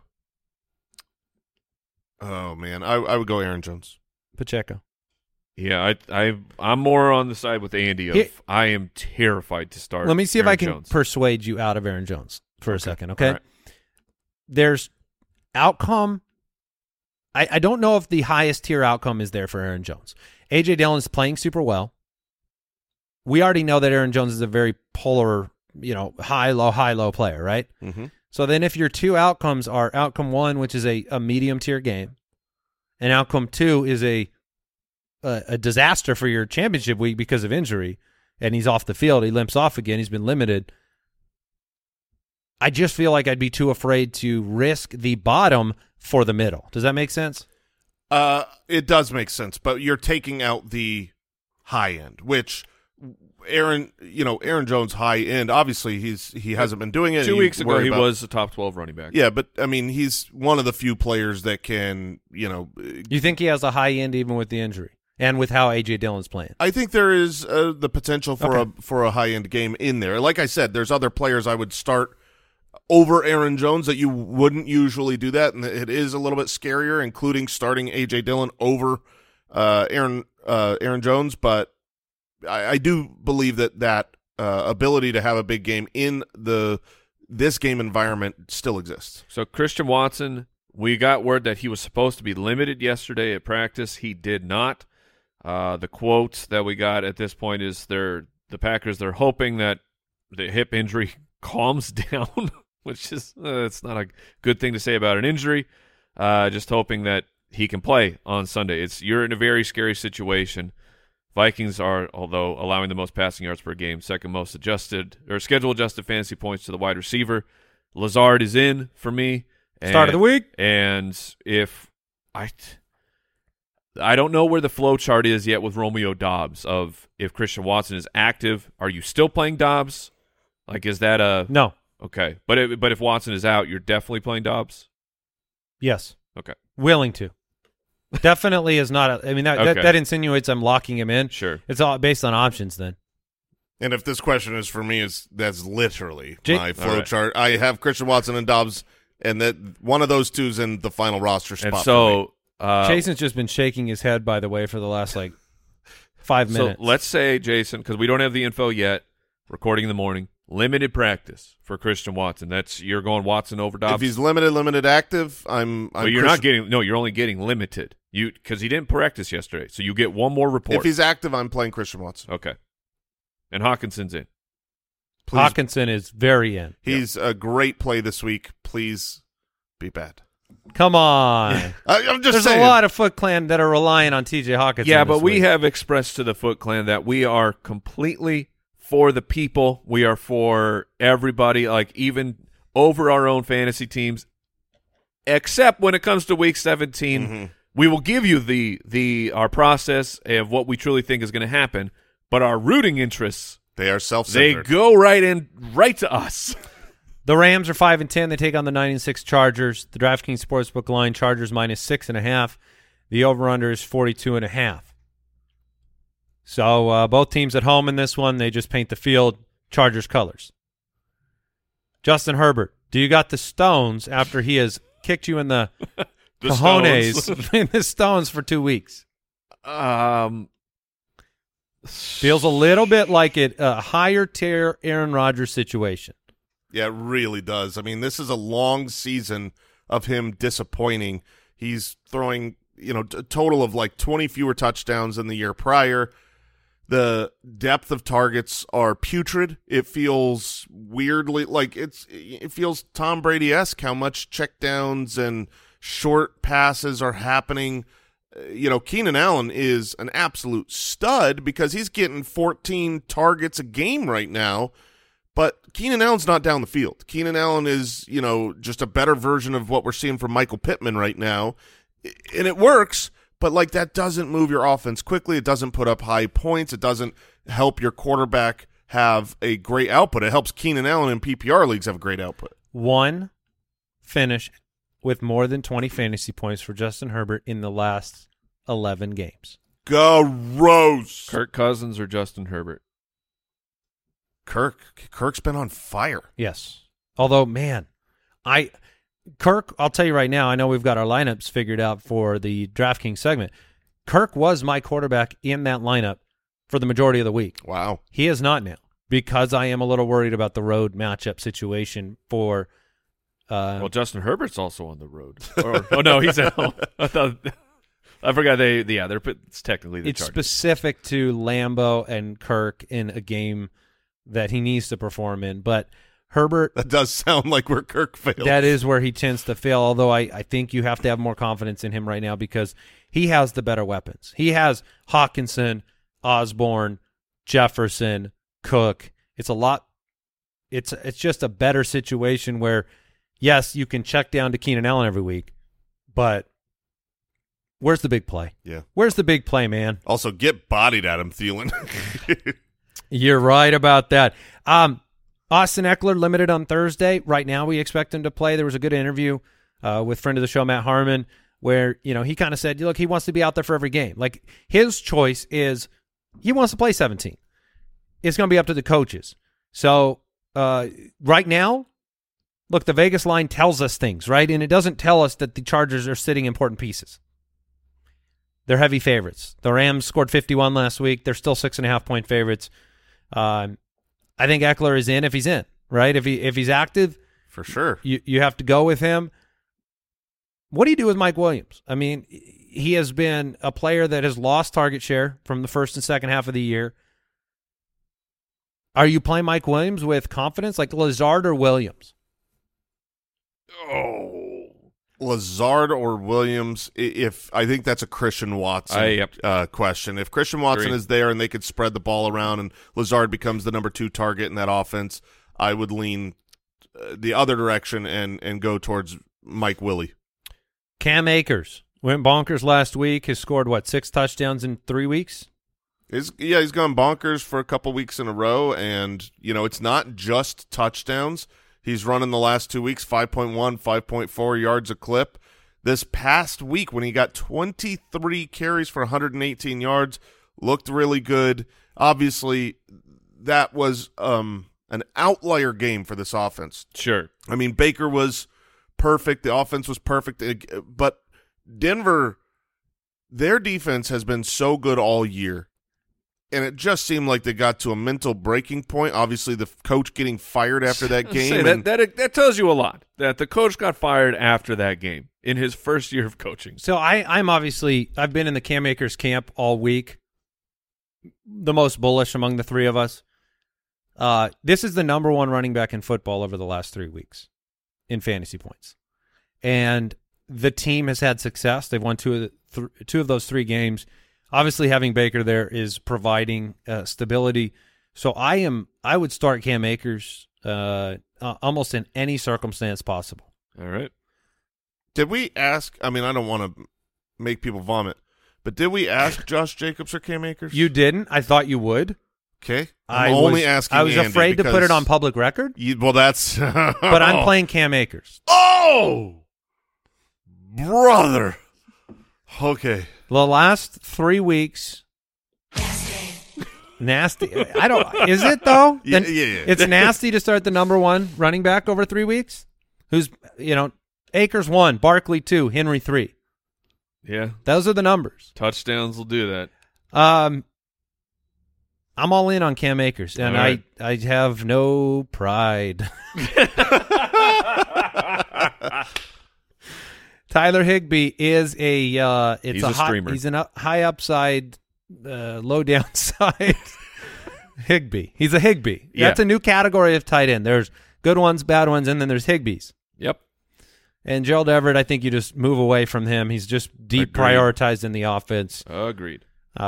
Oh man, I would go Aaron Jones. Pacheco. Yeah, I'm more on the side with Andy. I am terrified to start. Let me see Aaron if I can Jones. persuade you out of Aaron Jones for a second, okay? All right. There's outcome. I don't know if the highest tier outcome is there for Aaron Jones. A.J. Dillon is playing super well. We already know that Aaron Jones is a very polar, high, low player, right? Mm-hmm. So then if your 2 outcomes are outcome 1, which is a medium tier game, and outcome 2 is a disaster for your championship week because of injury, and he's off the field, he limps off again, he's been limited. I just feel like I'd be too afraid to risk the bottom for the middle. Does that make sense? It does make sense, but you're taking out the high end, which Aaron Jones high end. Obviously, he hasn't been doing it. 2 weeks ago, he was a top 12 running back. Yeah, but he's one of the few players that can, You think he has a high end even with the injury and with how A.J. Dillon's playing? I think there is the potential for a high end game in there. Like I said, there's other players I would start over Aaron Jones that you wouldn't usually do that, and it is a little bit scarier, including starting A.J. Dillon over Aaron Jones. But I do believe that ability to have a big game in this game environment still exists. So Christian Watson, we got word that he was supposed to be limited yesterday at practice. He did not. The quote that we got at this point is the Packers, they're hoping that the hip injury calms down, which is it's not a good thing to say about an injury. Just hoping that he can play on Sunday. You're in a very scary situation. Vikings are, although allowing the most passing yards per game, second most schedule adjusted fantasy points to the wide receiver. Lazard is in for me. Start of the week. And if I don't know where the flow chart is yet with Romeo Doubs of if Christian Watson is active, are you still playing Doubs? Like, is that a no? Okay, but if Watson is out, you're definitely playing Doubs. Yes. Okay. Willing to. Definitely is not. That insinuates I'm locking him in. Sure. It's all based on options then. And if this question is for me, that's literally my flow chart. I have Christian Watson and Doubs, and that one of those two's in the final roster spot. And so Jason's just been shaking his head, by the way, for the last 5 minutes. So let's say, Jason, because we don't have the info yet, recording in the morning, limited practice for Christian Watson. You're going Watson over Doubs. If he's limited active, you're not getting. No, you're only getting limited. Because he didn't practice yesterday, so you get one more report. If he's active, I'm playing Christian Watson. Okay. And Hawkinson's in. Please. Hawkinson is very in. He's a great play this week. Please be bad. Come on. I'm just There's saying. a lot of Foot Clan that are relying on TJ Hawkinson. Yeah, but we week. have expressed to the Foot Clan that we are completely for the people. We are for everybody, even over our own fantasy teams, except when it comes to Week 17. Mm-hmm. We will give you our process of what we truly think is going to happen, but our rooting interests, they are self-centered. They go right to us. The Rams are 5-10. They take on the 9-6 Chargers. The DraftKings Sportsbook line, Chargers -6.5. The over/under is 42.5. So both teams at home in this one. They just paint the field Chargers colors. Justin Herbert, do you got the stones after he has kicked you in the cojones in the stones for 2 weeks? Feels a little bit like a higher tier Aaron Rodgers situation. Yeah, it really does. I mean, this is a long season of him disappointing. He's throwing, a total of 20 fewer touchdowns than the year prior. The depth of targets are putrid. It feels weirdly it feels Tom Brady-esque how much checkdowns and short passes are happening. Keenan Allen is an absolute stud because he's getting 14 targets a game right now, but Keenan Allen's not down the field. Keenan Allen is, just a better version of what we're seeing from Michael Pittman right now, and it works, but that doesn't move your offense quickly. It doesn't put up high points. It doesn't help your quarterback have a great output. It helps Keenan Allen in PPR leagues have a great output. One finish with more than 20 fantasy points for Justin Herbert in the last 11 games. Gross. Kirk Cousins or Justin Herbert? Kirk's been on fire. Yes. Although, man, Kirk, I'll tell you right now, I know we've got our lineups figured out for the DraftKings segment. Kirk was my quarterback in that lineup for the majority of the week. Wow. He is not now because I am a little worried about the road matchup situation for Justin Herbert's also on the road. No, he's at home. I forgot it's technically the It's Chargers. specific to Lambeau and Kirk in a game that he needs to perform in. But Herbert, that does sound like where Kirk failed. That is where he tends to fail, although I think you have to have more confidence in him right now because he has the better weapons. He has Hawkinson, Osborne, Jefferson, Cook. It's a lot. It's just a better situation where, yes, you can check down to Keenan Allen every week, but where's the big play? Yeah. Where's the big play, man? Also, get bodied at him, Thielen. You're right about that. Austin Eckler limited on Thursday. Right now we expect him to play. There was a good interview with friend of the show, Matt Harmon, where he kind of said, look, he wants to be out there for every game. Like his choice is he wants to play 17. It's going to be up to the coaches. So right now, look, the Vegas line tells us things, right? And it doesn't tell us that the Chargers are sitting important pieces. They're heavy favorites. The Rams scored 51 last week. They're still 6.5-point favorites. I think Eckler is in if he's in, right? If he's active, for sure, you have to go with him. What do you do with Mike Williams? I mean, he has been a player that has lost target share from the first and second half of the year. Are you playing Mike Williams with confidence, like Lazard or Williams? Oh, Lazard or Williams? If I think that's a Christian Watson question. If Christian Watson is there and they could spread the ball around and Lazard becomes the number 2 target in that offense, I would lean the other direction and go towards Mike Willie. Cam Akers went bonkers last week. Has scored, 6 touchdowns in 3 weeks? He's gone bonkers for a couple weeks in a row, and, it's not just touchdowns. He's run in the last 2 weeks 5.1, 5.4 yards a clip. This past week when he got 23 carries for 118 yards, looked really good. Obviously, that was an outlier game for this offense. Sure. I mean, Baker was perfect. The offense was perfect. But Denver, their defense has been so good all year. And it just seemed like they got to a mental breaking point. Obviously, the coach getting fired after that game. That tells you a lot, that the coach got fired after that game in his first year of coaching. So I've been in the Cam Akers camp all week, the most bullish among the three of us. This is the number 1 running back in football over the last 3 weeks in fantasy points. And the team has had success. They've won two of those 3 games. Obviously, having Baker there is providing stability. So I would start Cam Akers almost in any circumstance possible. All right. Did we ask? I mean, I don't want to make people vomit, but did we ask Josh Jacobs or Cam Akers? You didn't. I thought you would. Okay. I was Andy afraid to put it on public record. That's. But I'm playing Cam Akers. Oh, brother. Okay. The last 3 weeks. Nasty. Is it though? Yeah. It's nasty to start the number 1 running back over 3 weeks. Who's, Akers 1, Barkley 2, Henry 3. Yeah. Those are the numbers. Touchdowns will do that. I'm all in on Cam Akers, and right. I have no pride. Tyler Higbee is he's a streamer. He's a high upside, low downside Higbee. He's a Higbee. Yeah. That's a new category of tight end. There's good ones, bad ones, and then there's Higbees. Yep. And Gerald Everett, I think you just move away from him. He's just deprioritized in the offense. Agreed.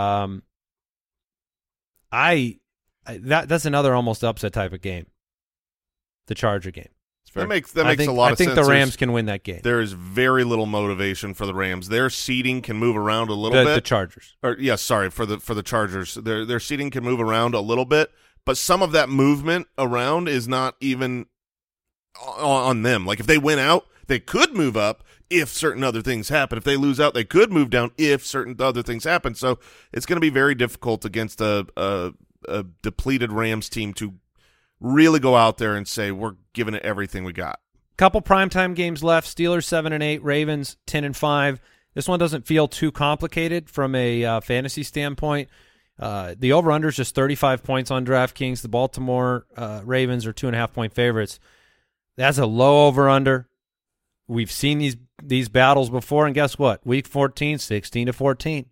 That's another almost upset type of game. The Charger game. That makes a lot of sense. I think the Rams can win that game. There is very little motivation for the Rams. Their seeding can move around a little bit. The Chargers. For the Chargers. Their seeding can move around a little bit, but some of that movement around is not even on them. Like if they win out, they could move up if certain other things happen. If they lose out, they could move down if certain other things happen. So it's going to be very difficult against a depleted Rams team to really go out there and say we're giving it everything we got. Couple primetime games left. Steelers 7-8, Ravens 10-5. This one doesn't feel too complicated from a fantasy standpoint. The over-under is just 35 points on DraftKings. The Baltimore Ravens are 2.5-point favorites. That's a low over-under. We've seen these battles before, and guess what? Week 14, 16-14.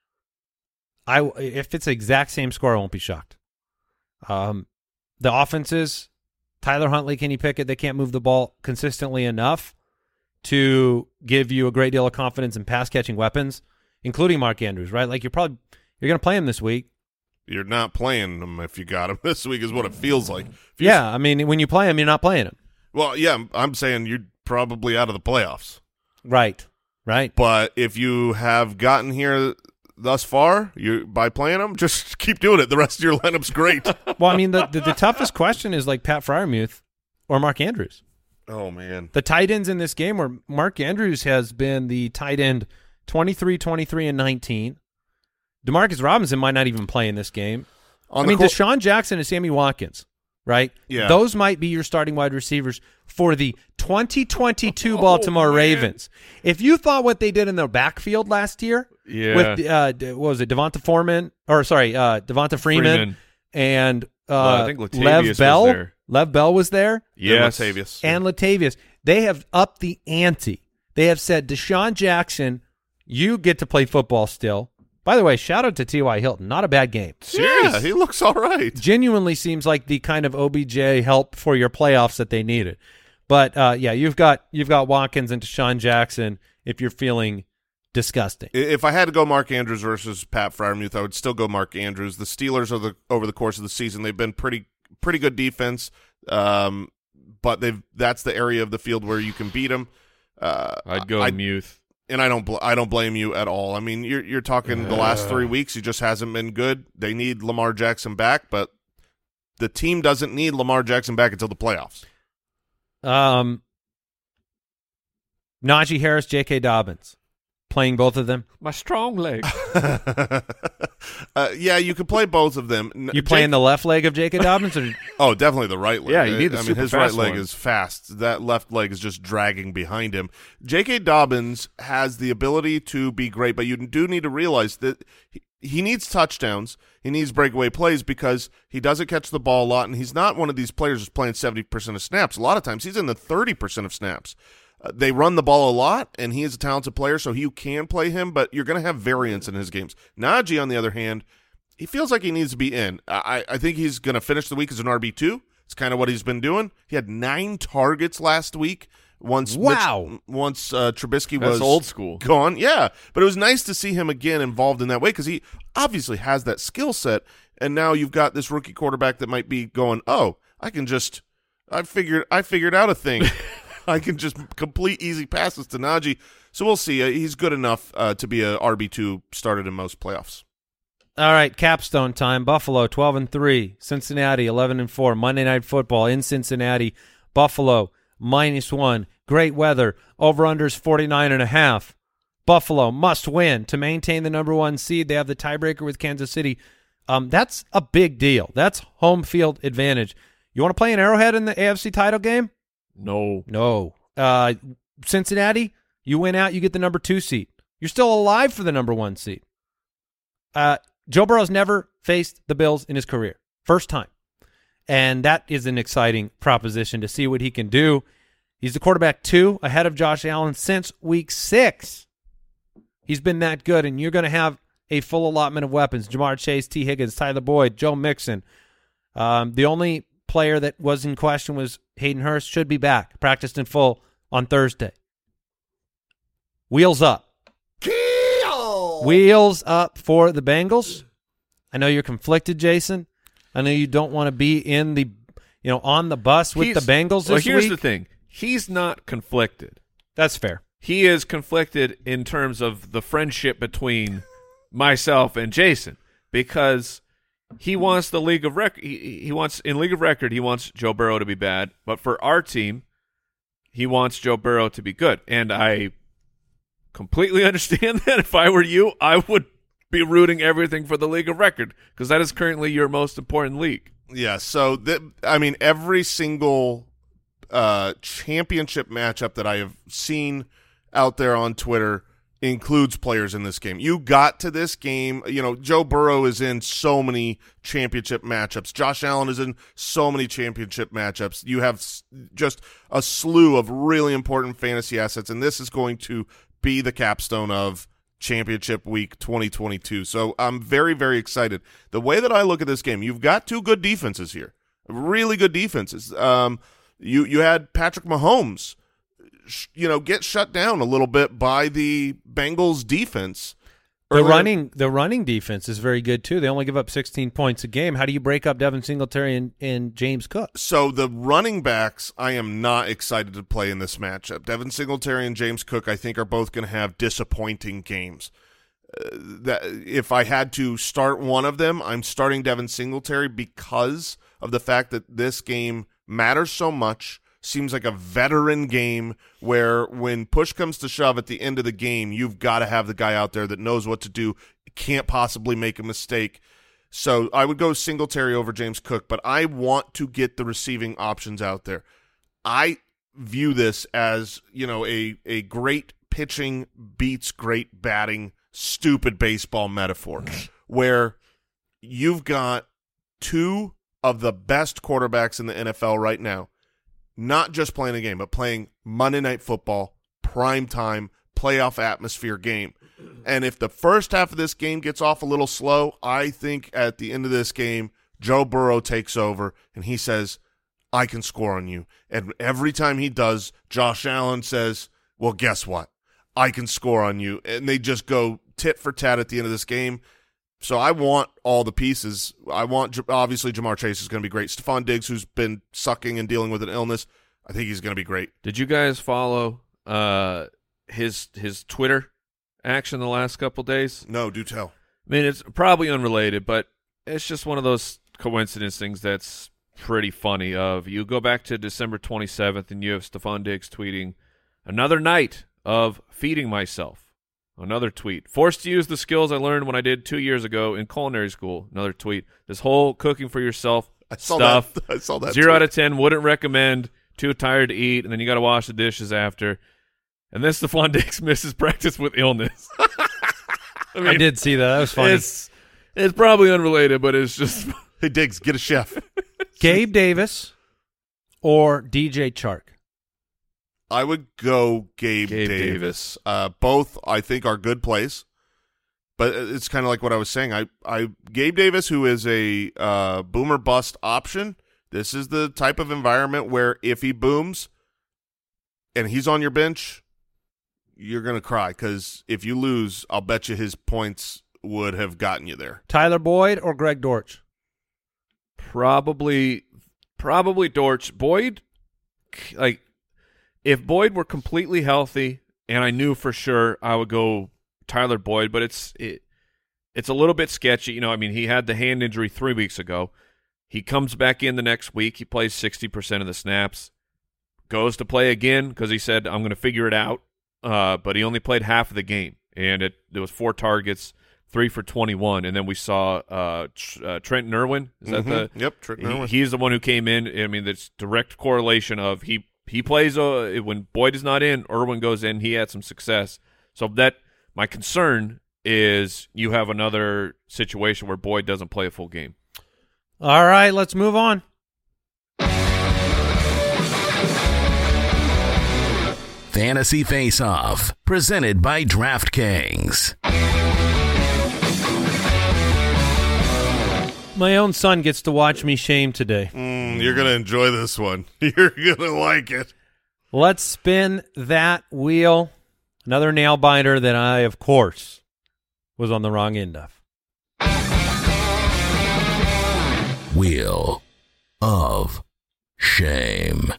If it's the exact same score, I won't be shocked. The offenses, Tyler Huntley, Kenny Pickett, they can't move the ball consistently enough to give you a great deal of confidence in pass-catching weapons, including Mark Andrews, right? Like you're going to play him this week. You're not playing him if you got him this week is what it feels like. I mean, when you play him, you're not playing him. Well, yeah, I'm saying you're probably out of the playoffs. Right. But if you have gotten here thus far, by playing them, just keep doing it. The rest of your lineup's great. Well, I mean, the toughest question is like Pat Freiermuth or Mark Andrews. Oh, man. The tight ends in this game where Mark Andrews has been the tight end 23, 23, and 19. Demarcus Robinson might not even play in this game. Deshaun Jackson and Sammy Watkins, right? Yeah. Those might be your starting wide receivers for the 2022 Baltimore Ravens. If you thought what they did in their backfield last year Yeah. With what was it, Devonta Freeman. And I think Latavius Lev Bell. was there. Lev Bell was there. Yes. And Latavius. And Latavius. They have upped the ante. They have said, Deshaun Jackson, you get to play football still. By the way, shout out to T.Y. Hilton. Not a bad game. Yeah, he looks all right. Genuinely seems like the kind of OBJ help for your playoffs that they needed. But, you've got Watkins and Deshaun Jackson if you're feeling disgusting. If I had to go Mark Andrews versus Pat Freiermuth, I would still go Mark Andrews. The Steelers over the course of the season, they've been pretty good defense, but that's the area of the field where you can beat them. I'd go Muth. And I don't blame you at all. I mean, you're talking the last 3 weeks, he just hasn't been good. They need Lamar Jackson back, but the team doesn't need Lamar Jackson back until the playoffs. Najee Harris, J.K. Dobbins. Playing both of them? My strong leg. Yeah, you could play both of them. You playing the left leg of J.K. Dobbins? Or? Oh, definitely the right leg. Yeah, you need the I mean, super his right fast leg one. is fast. That left leg is just dragging behind him. J.K. Dobbins has the ability to be great, but you do need to realize that he needs touchdowns. He needs breakaway plays because he doesn't catch the ball a lot, and he's not one of these players who's playing 70% of snaps. A lot of times he's in the 30% of snaps. They run the ball a lot, and he is a talented player, so you can play him, but you're going to have variance in his games. Najee, on the other hand, he feels like he needs to be in. I think he's going to finish the week as an RB2. It's kind of what he's been doing. He had 9 targets last week. Once Trubisky was old school. gone. Yeah, but it was nice to see him again involved in that way because he obviously has that skill set, and now you've got this rookie quarterback that might be going, oh, I figured out a thing. I can just complete easy passes to Najee. So we'll see. He's good enough to be a RB2 started in most playoffs. All right, capstone time. Buffalo 12-3, Cincinnati 11-4. Monday Night Football in Cincinnati. Buffalo -1. Great weather. Over/unders 49.5. Buffalo must win to maintain the number 1 seed. They have the tiebreaker with Kansas City. That's a big deal. That's home field advantage. You want to play an Arrowhead in the AFC title game? No. Cincinnati, you win out, you get the number 2 seed. You're still alive for the number 1 seed. Joe Burrow's never faced the Bills in his career. First time. And that is an exciting proposition to see what he can do. He's the quarterback 2 ahead of Josh Allen since week 6. He's been that good, and you're going to have a full allotment of weapons. Jamar Chase, T. Higgins, Tyler Boyd, Joe Mixon. The only player that was in question was Hayden Hurst. Should be back. Practiced in full on Thursday. Wheels up. Wheels up for the Bengals. I know you're conflicted, Jason. I know you don't want to be in the, on the bus with the Bengals this here's week. the thing. He's not conflicted. That's fair. He is conflicted in terms of the friendship between myself and Jason because he wants the league of record. He wants in league of record. He wants Joe Burrow to be bad, but for our team, he wants Joe Burrow to be good. And I completely understand that. If I were you, I would be rooting everything for the league of record because that is currently your most important league. Yeah. So every single championship matchup that I have seen out there on Twitter includes players in this game. You got to this game, Joe Burrow is in so many championship matchups. Josh Allen is in so many championship matchups. You have just a slew of really important fantasy assets, and this is going to be the capstone of championship week 2022. So I'm very, very excited. The way that I look at this game, you've got 2 good defenses here, really good defenses. You had Patrick Mahomes get shut down a little bit by the Bengals defense. The running defense is very good too. They only give up 16 points a game. How do you break up Devin Singletary and James Cook? So the running backs, I am not excited to play in this matchup. Devin Singletary and James Cook, I think, are both going to have disappointing games. That if I had to start one of them, I'm starting Devin Singletary because of the fact that this game matters so much. Seems like a veteran game where when push comes to shove at the end of the game, you've got to have the guy out there that knows what to do, can't possibly make a mistake. So I would go Singletary over James Cook, but I want to get the receiving options out there. I view this as, a great pitching beats great batting stupid baseball metaphor where you've got two of the best quarterbacks in the NFL right now, not just playing a game, but playing Monday Night Football, prime time, playoff atmosphere game. And if the first half of this game gets off a little slow, I think at the end of this game, Joe Burrow takes over and he says, I can score on you. And every time he does, Josh Allen says, well, guess what? I can score on you. And they just go tit for tat at the end of this game. So I want all the pieces. I want, obviously, Jamar Chase is going to be great. Stephon Diggs, who's been sucking and dealing with an illness, I think he's going to be great. Did you guys follow his Twitter action the last couple days? No, do tell. I mean, it's probably unrelated, but it's just one of those coincidence things that's pretty funny. You go back to December 27th, and you have Stephon Diggs tweeting, another night of feeding myself. Another tweet. Forced to use the skills I learned when I did 2 years ago in culinary school. Another tweet. This whole cooking for yourself stuff. I saw that. 0 out of 10. Wouldn't recommend. Too tired to eat, and then you got to wash the dishes after. And then Stephon Diggs misses practice with illness. I did see that. That was funny. It's probably unrelated, but it's just. Hey, Diggs, get a chef. Gabe Davis or DJ Chark? I would go Gabe Davis. Both, I think, are good plays. But it's kind of like what I was saying. Gabe Davis, who is a boomer bust option, this is the type of environment where if he booms and he's on your bench, you're going to cry. Because if you lose, I'll bet you his points would have gotten you there. Tyler Boyd or Greg Dortch? Probably Dortch. Boyd, like, if Boyd were completely healthy and I knew for sure, I would go Tyler Boyd, but it's a little bit sketchy. You know, I mean, he had the hand injury 3 weeks ago. He comes back in the next week. He plays 60% of the snaps, goes to play again because he said, I'm going to figure it out. But he only played half of the game, and there was 4 targets, 3 for 21. And then we saw Trent Irwin. Is that the? Yep, Trent Irwin. He's the one who came in. I mean, that's direct correlation of he plays when Boyd is not in, Irwin goes in. He had some success. So that my concern is you have another situation where Boyd doesn't play a full game. All right, let's move on. Fantasy Face-Off, presented by DraftKings. My own son gets to watch me shame today. You're going to enjoy this one. You're going to like it. Let's spin that wheel. Another nail biter that I, of course, was on the wrong end of. Wheel of Shame.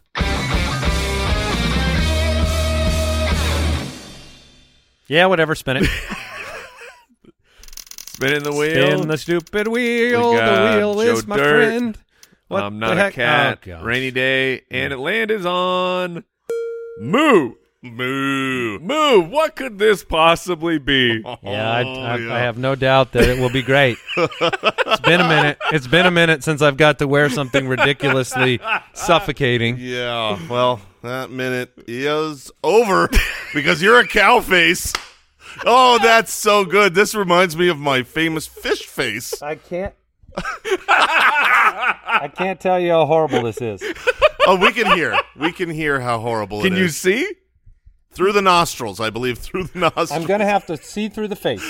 Yeah, whatever, spin it. Spinning the wheel. Spin the stupid wheel. We The got wheel is Joe my Dirt. friend. What I'm the not heck? a cat. Oh, gosh. Rainy day, and it landed on Moo. Moo. What could this possibly be? Yeah, I have no doubt that it will be great. It's been a minute. It's been a minute since I've got to wear something ridiculously suffocating. Yeah, well, that minute is over because you're a cow face. Oh, that's so good. This reminds me of my famous fish face. I can't tell you how horrible this is. Oh, we can hear. We can hear how horrible it is. Can you see? Through the nostrils, I believe. Through the nostrils. I'm going to have to see through the face.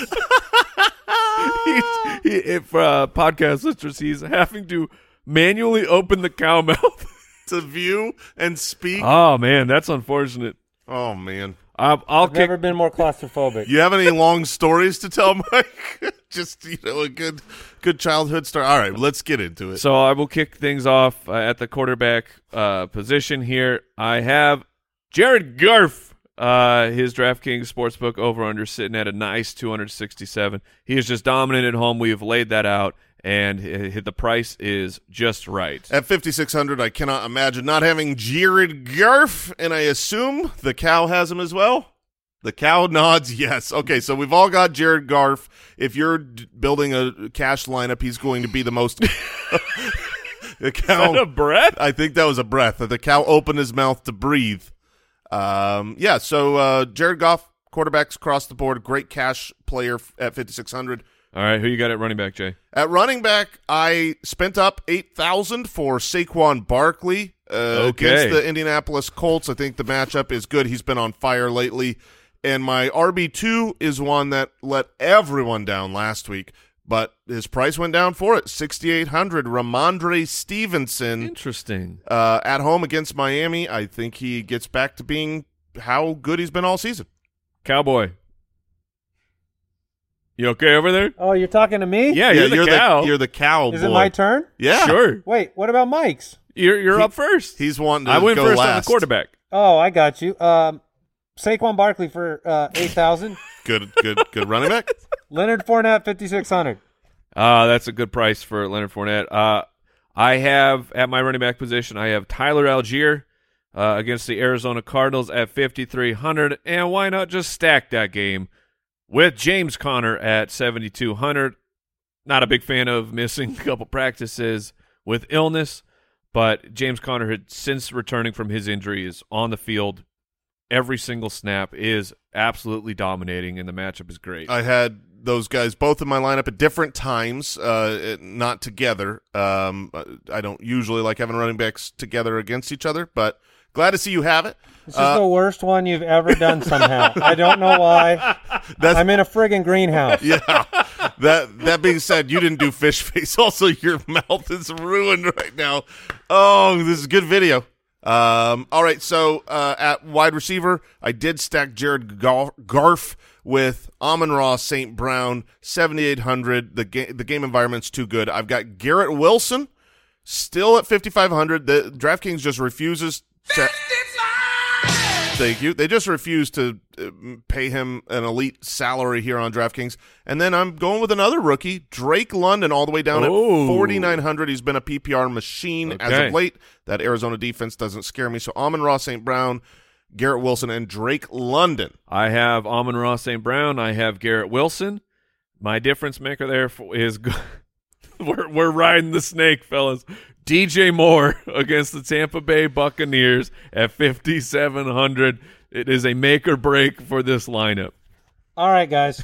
If podcast listeners, he's having to manually open the cow mouth to view and speak. Oh, man, that's unfortunate. Oh, man. I'll kick. Never been more claustrophobic. You have any long stories to tell, Mike? Just, a good childhood story. All right, let's get into it. So I will kick things off at the quarterback position here. I have Jared Goff. His DraftKings Sportsbook over-under sitting at a nice 267. He is just dominant at home. We have laid that out, and the price is just right. At 5,600, I cannot imagine not having Jared Goff, and I assume the cow has him as well. The cow nods yes. Okay, so we've all got Jared Goff. If you're building a cash lineup, he's going to be the most. The cow. Is that a breath? I think that was a breath. The cow opened his mouth to breathe. So Jared Goff, quarterbacks across the board. Great cash player at 5,600. All right, who you got at running back, Jay? At running back, I spent up $8,000 for Saquon Barkley against the Indianapolis Colts. I think the matchup is good. He's been on fire lately. And my RB2 is one that let everyone down last week, but his price went down for it. $6,800. Ramondre Stevenson. Interesting. At home against Miami. I think he gets back to being how good he's been all season. Cowboy. You okay over there? Oh, you're talking to me? Yeah, you're the cow. You're the cow. Is it my turn? Yeah. Sure. Wait, what about Mike's? You're up first. He's wanting to I went go first last. on the quarterback. Oh, I got you. Saquon Barkley for $8,000. Good running back. Leonard Fournette, $5,600. That's a good price for Leonard Fournette. I have at my running back position, I have Tyler Algier against the Arizona Cardinals at $5,300, and why not just stack that game with James Conner at $7,200. Not a big fan of missing a couple practices with illness, but James Conner had since returning from his injury is on the field every single snap, is absolutely dominating, and the matchup is great. I had those guys both in my lineup at different times, not together. I don't usually like having running backs together against each other, but glad to see you have it. This is the worst one you've ever done somehow. I don't know why. I'm in a friggin' greenhouse. Yeah. That being said, you didn't do fish face. Also, your mouth is ruined right now. Oh, this is good video. All right, so at wide receiver, I did stack Jared Goff with Amon-Ra St. Brown, $7,800. The game environment's too good. I've got Garrett Wilson still at $5,500. The DraftKings just refuses to. Thank you. They just refuse to pay him an elite salary here on DraftKings. And then I'm going with another rookie, Drake London, all the way down at $4,900. He's been a PPR machine as of late. That Arizona defense doesn't scare me. So Amon-Ra St. Brown, Garrett Wilson, and Drake London. I have Amon-Ra St. Brown. I have Garrett Wilson. My difference maker there is we're riding the snake, fellas. DJ Moore against the Tampa Bay Buccaneers at $5,700. It is a make or break for this lineup. All right, guys.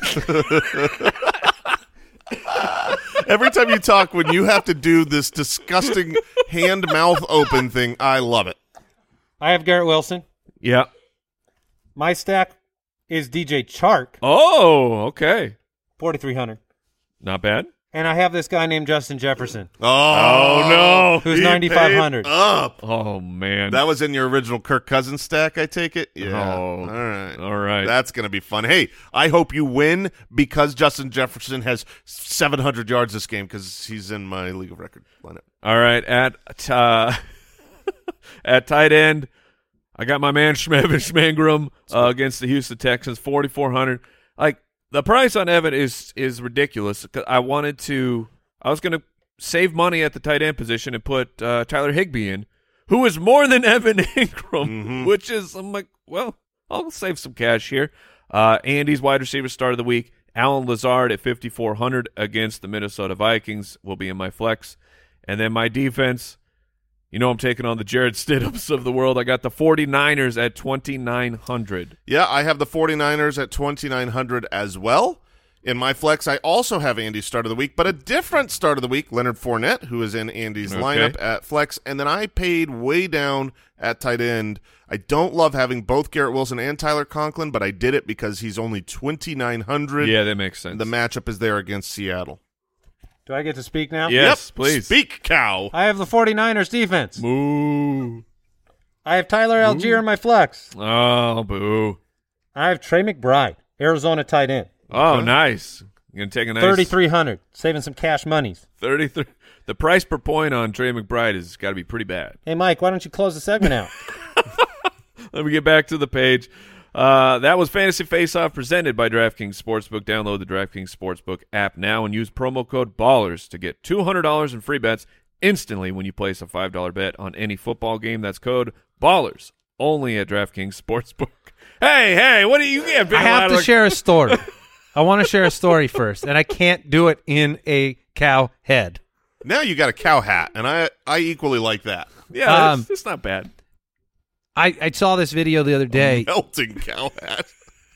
Every time you talk, when you have to do this disgusting hand-mouth open thing, I love it. I have Garrett Wilson. Yeah. My stack is DJ Chark. Oh, okay. $4,300. Not bad. And I have this guy named Justin Jefferson. Oh no. Who's $9,500. Up. Oh, man. That was in your original Kirk Cousins stack, I take it? Yeah. Oh, all right. All That's going to be fun. Hey, I hope you win because Justin Jefferson has 700 yards this game because he's in my league of record lineup. All right. At tight end, I got my man Shmevin Shmangram against the Houston Texans, $4,400. The price on Evan is ridiculous. I was going to save money at the tight end position and put Tyler Higbee in, who is more than Evan Ingram, which is, I'm like, well, I'll save some cash here. Andy's wide receiver start of the week, Alan Lazard at $5,400 against the Minnesota Vikings will be in my flex. And then my defense, I'm taking on the Jared Stidhams of the world. I got the 49ers at $2,900. Yeah, I have the 49ers at $2,900 as well. In my flex, I also have Andy's start of the week, but a different start of the week, Leonard Fournette, who is in Andy's lineup at flex. And then I paid way down at tight end. I don't love having both Garrett Wilson and Tyler Conklin, but I did it because he's only $2,900. Yeah, that makes sense. The matchup is there against Seattle. Do I get to speak now? Yes, Yep. please. Speak, cow. I have the 49ers defense. Moo. I have Tyler Algier in my flex. Oh, boo. I have Trey McBride, Arizona tight end. Oh, nice. You're going to take a nice $3,300, saving some cash monies. 33. The price per point on Trey McBride has got to be pretty bad. Hey, Mike, why don't you close the segment out? Let me get back to the page. That was Fantasy Face-Off presented by DraftKings Sportsbook. Download the DraftKings Sportsbook app now and use promo code BALLERS to get $200 in free bets instantly when you place a $5 bet on any football game. That's code BALLERS only at DraftKings Sportsbook. Hey, what do you get? I have to share a story. I want to share a story first, and I can't do it in a cow head. Now you got a cow hat, and I equally like that. Yeah, it's not bad. I saw this video the other day. Melting cow hat.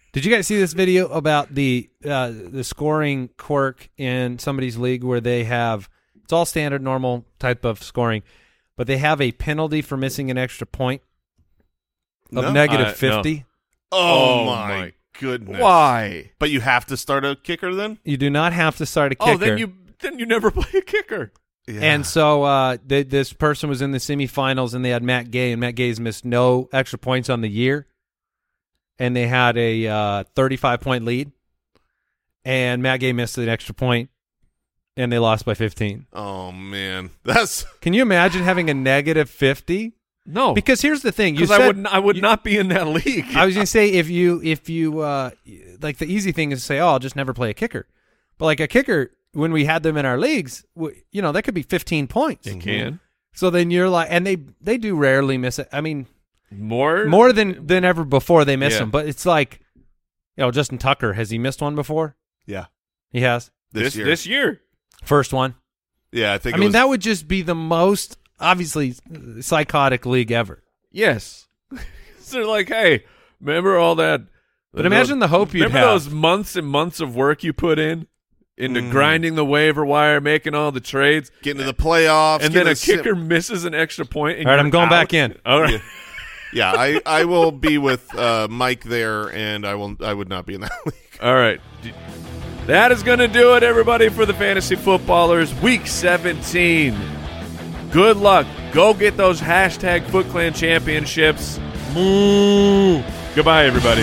Did you guys see this video about the scoring quirk in somebody's league where they have it's all standard, normal type of scoring, but they have a penalty for missing an extra point of No. negative 50? No. Oh, my goodness. Why? But you have to start a kicker then? You do not have to start a kicker. Oh, then you never play a kicker. Yeah. And so this person was in the semifinals, and they had Matt Gay, and Matt Gay's missed no extra points on the year, and they had a 35-point lead, and Matt Gay missed an extra point, and they lost by 15. Oh, man. That's Can you imagine having a negative 50? No, Because here's the thing. You because said, I would not be in that league. I was going to say, if you like, the easy thing is to say, oh, I'll just never play a kicker. But like a kicker, when we had them in our leagues, that could be 15 points. It can So then you're like, and they do rarely miss it. I mean, more than ever before they miss Yeah. them. But it's like, Justin Tucker, has he missed one before? yeah. He has. This year. This year. First one. Yeah, I think I it mean, was, that would just be the most, obviously, psychotic league ever. Yes. So they're like, hey, remember all that? But imagine the hope you'd remember have. those months and months of work you put into grinding the waiver wire, making all the trades, getting to the playoffs. and then getting a kicker misses an extra point. And All right, you're I'm going out. back in. All right. Yeah, I will be with Mike there, and I would not be in that league. All right. That is going to do it, everybody, for the Fantasy Footballers Week 17. Good luck. Go get those hashtag FootClan championships. Moo. Goodbye, everybody.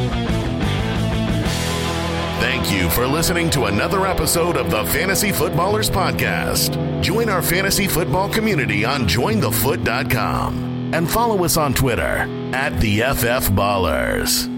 Thank you for listening to another episode of the Fantasy Footballers Podcast. Join our fantasy football community on jointhefoot.com and follow us on Twitter @TheFFBallers.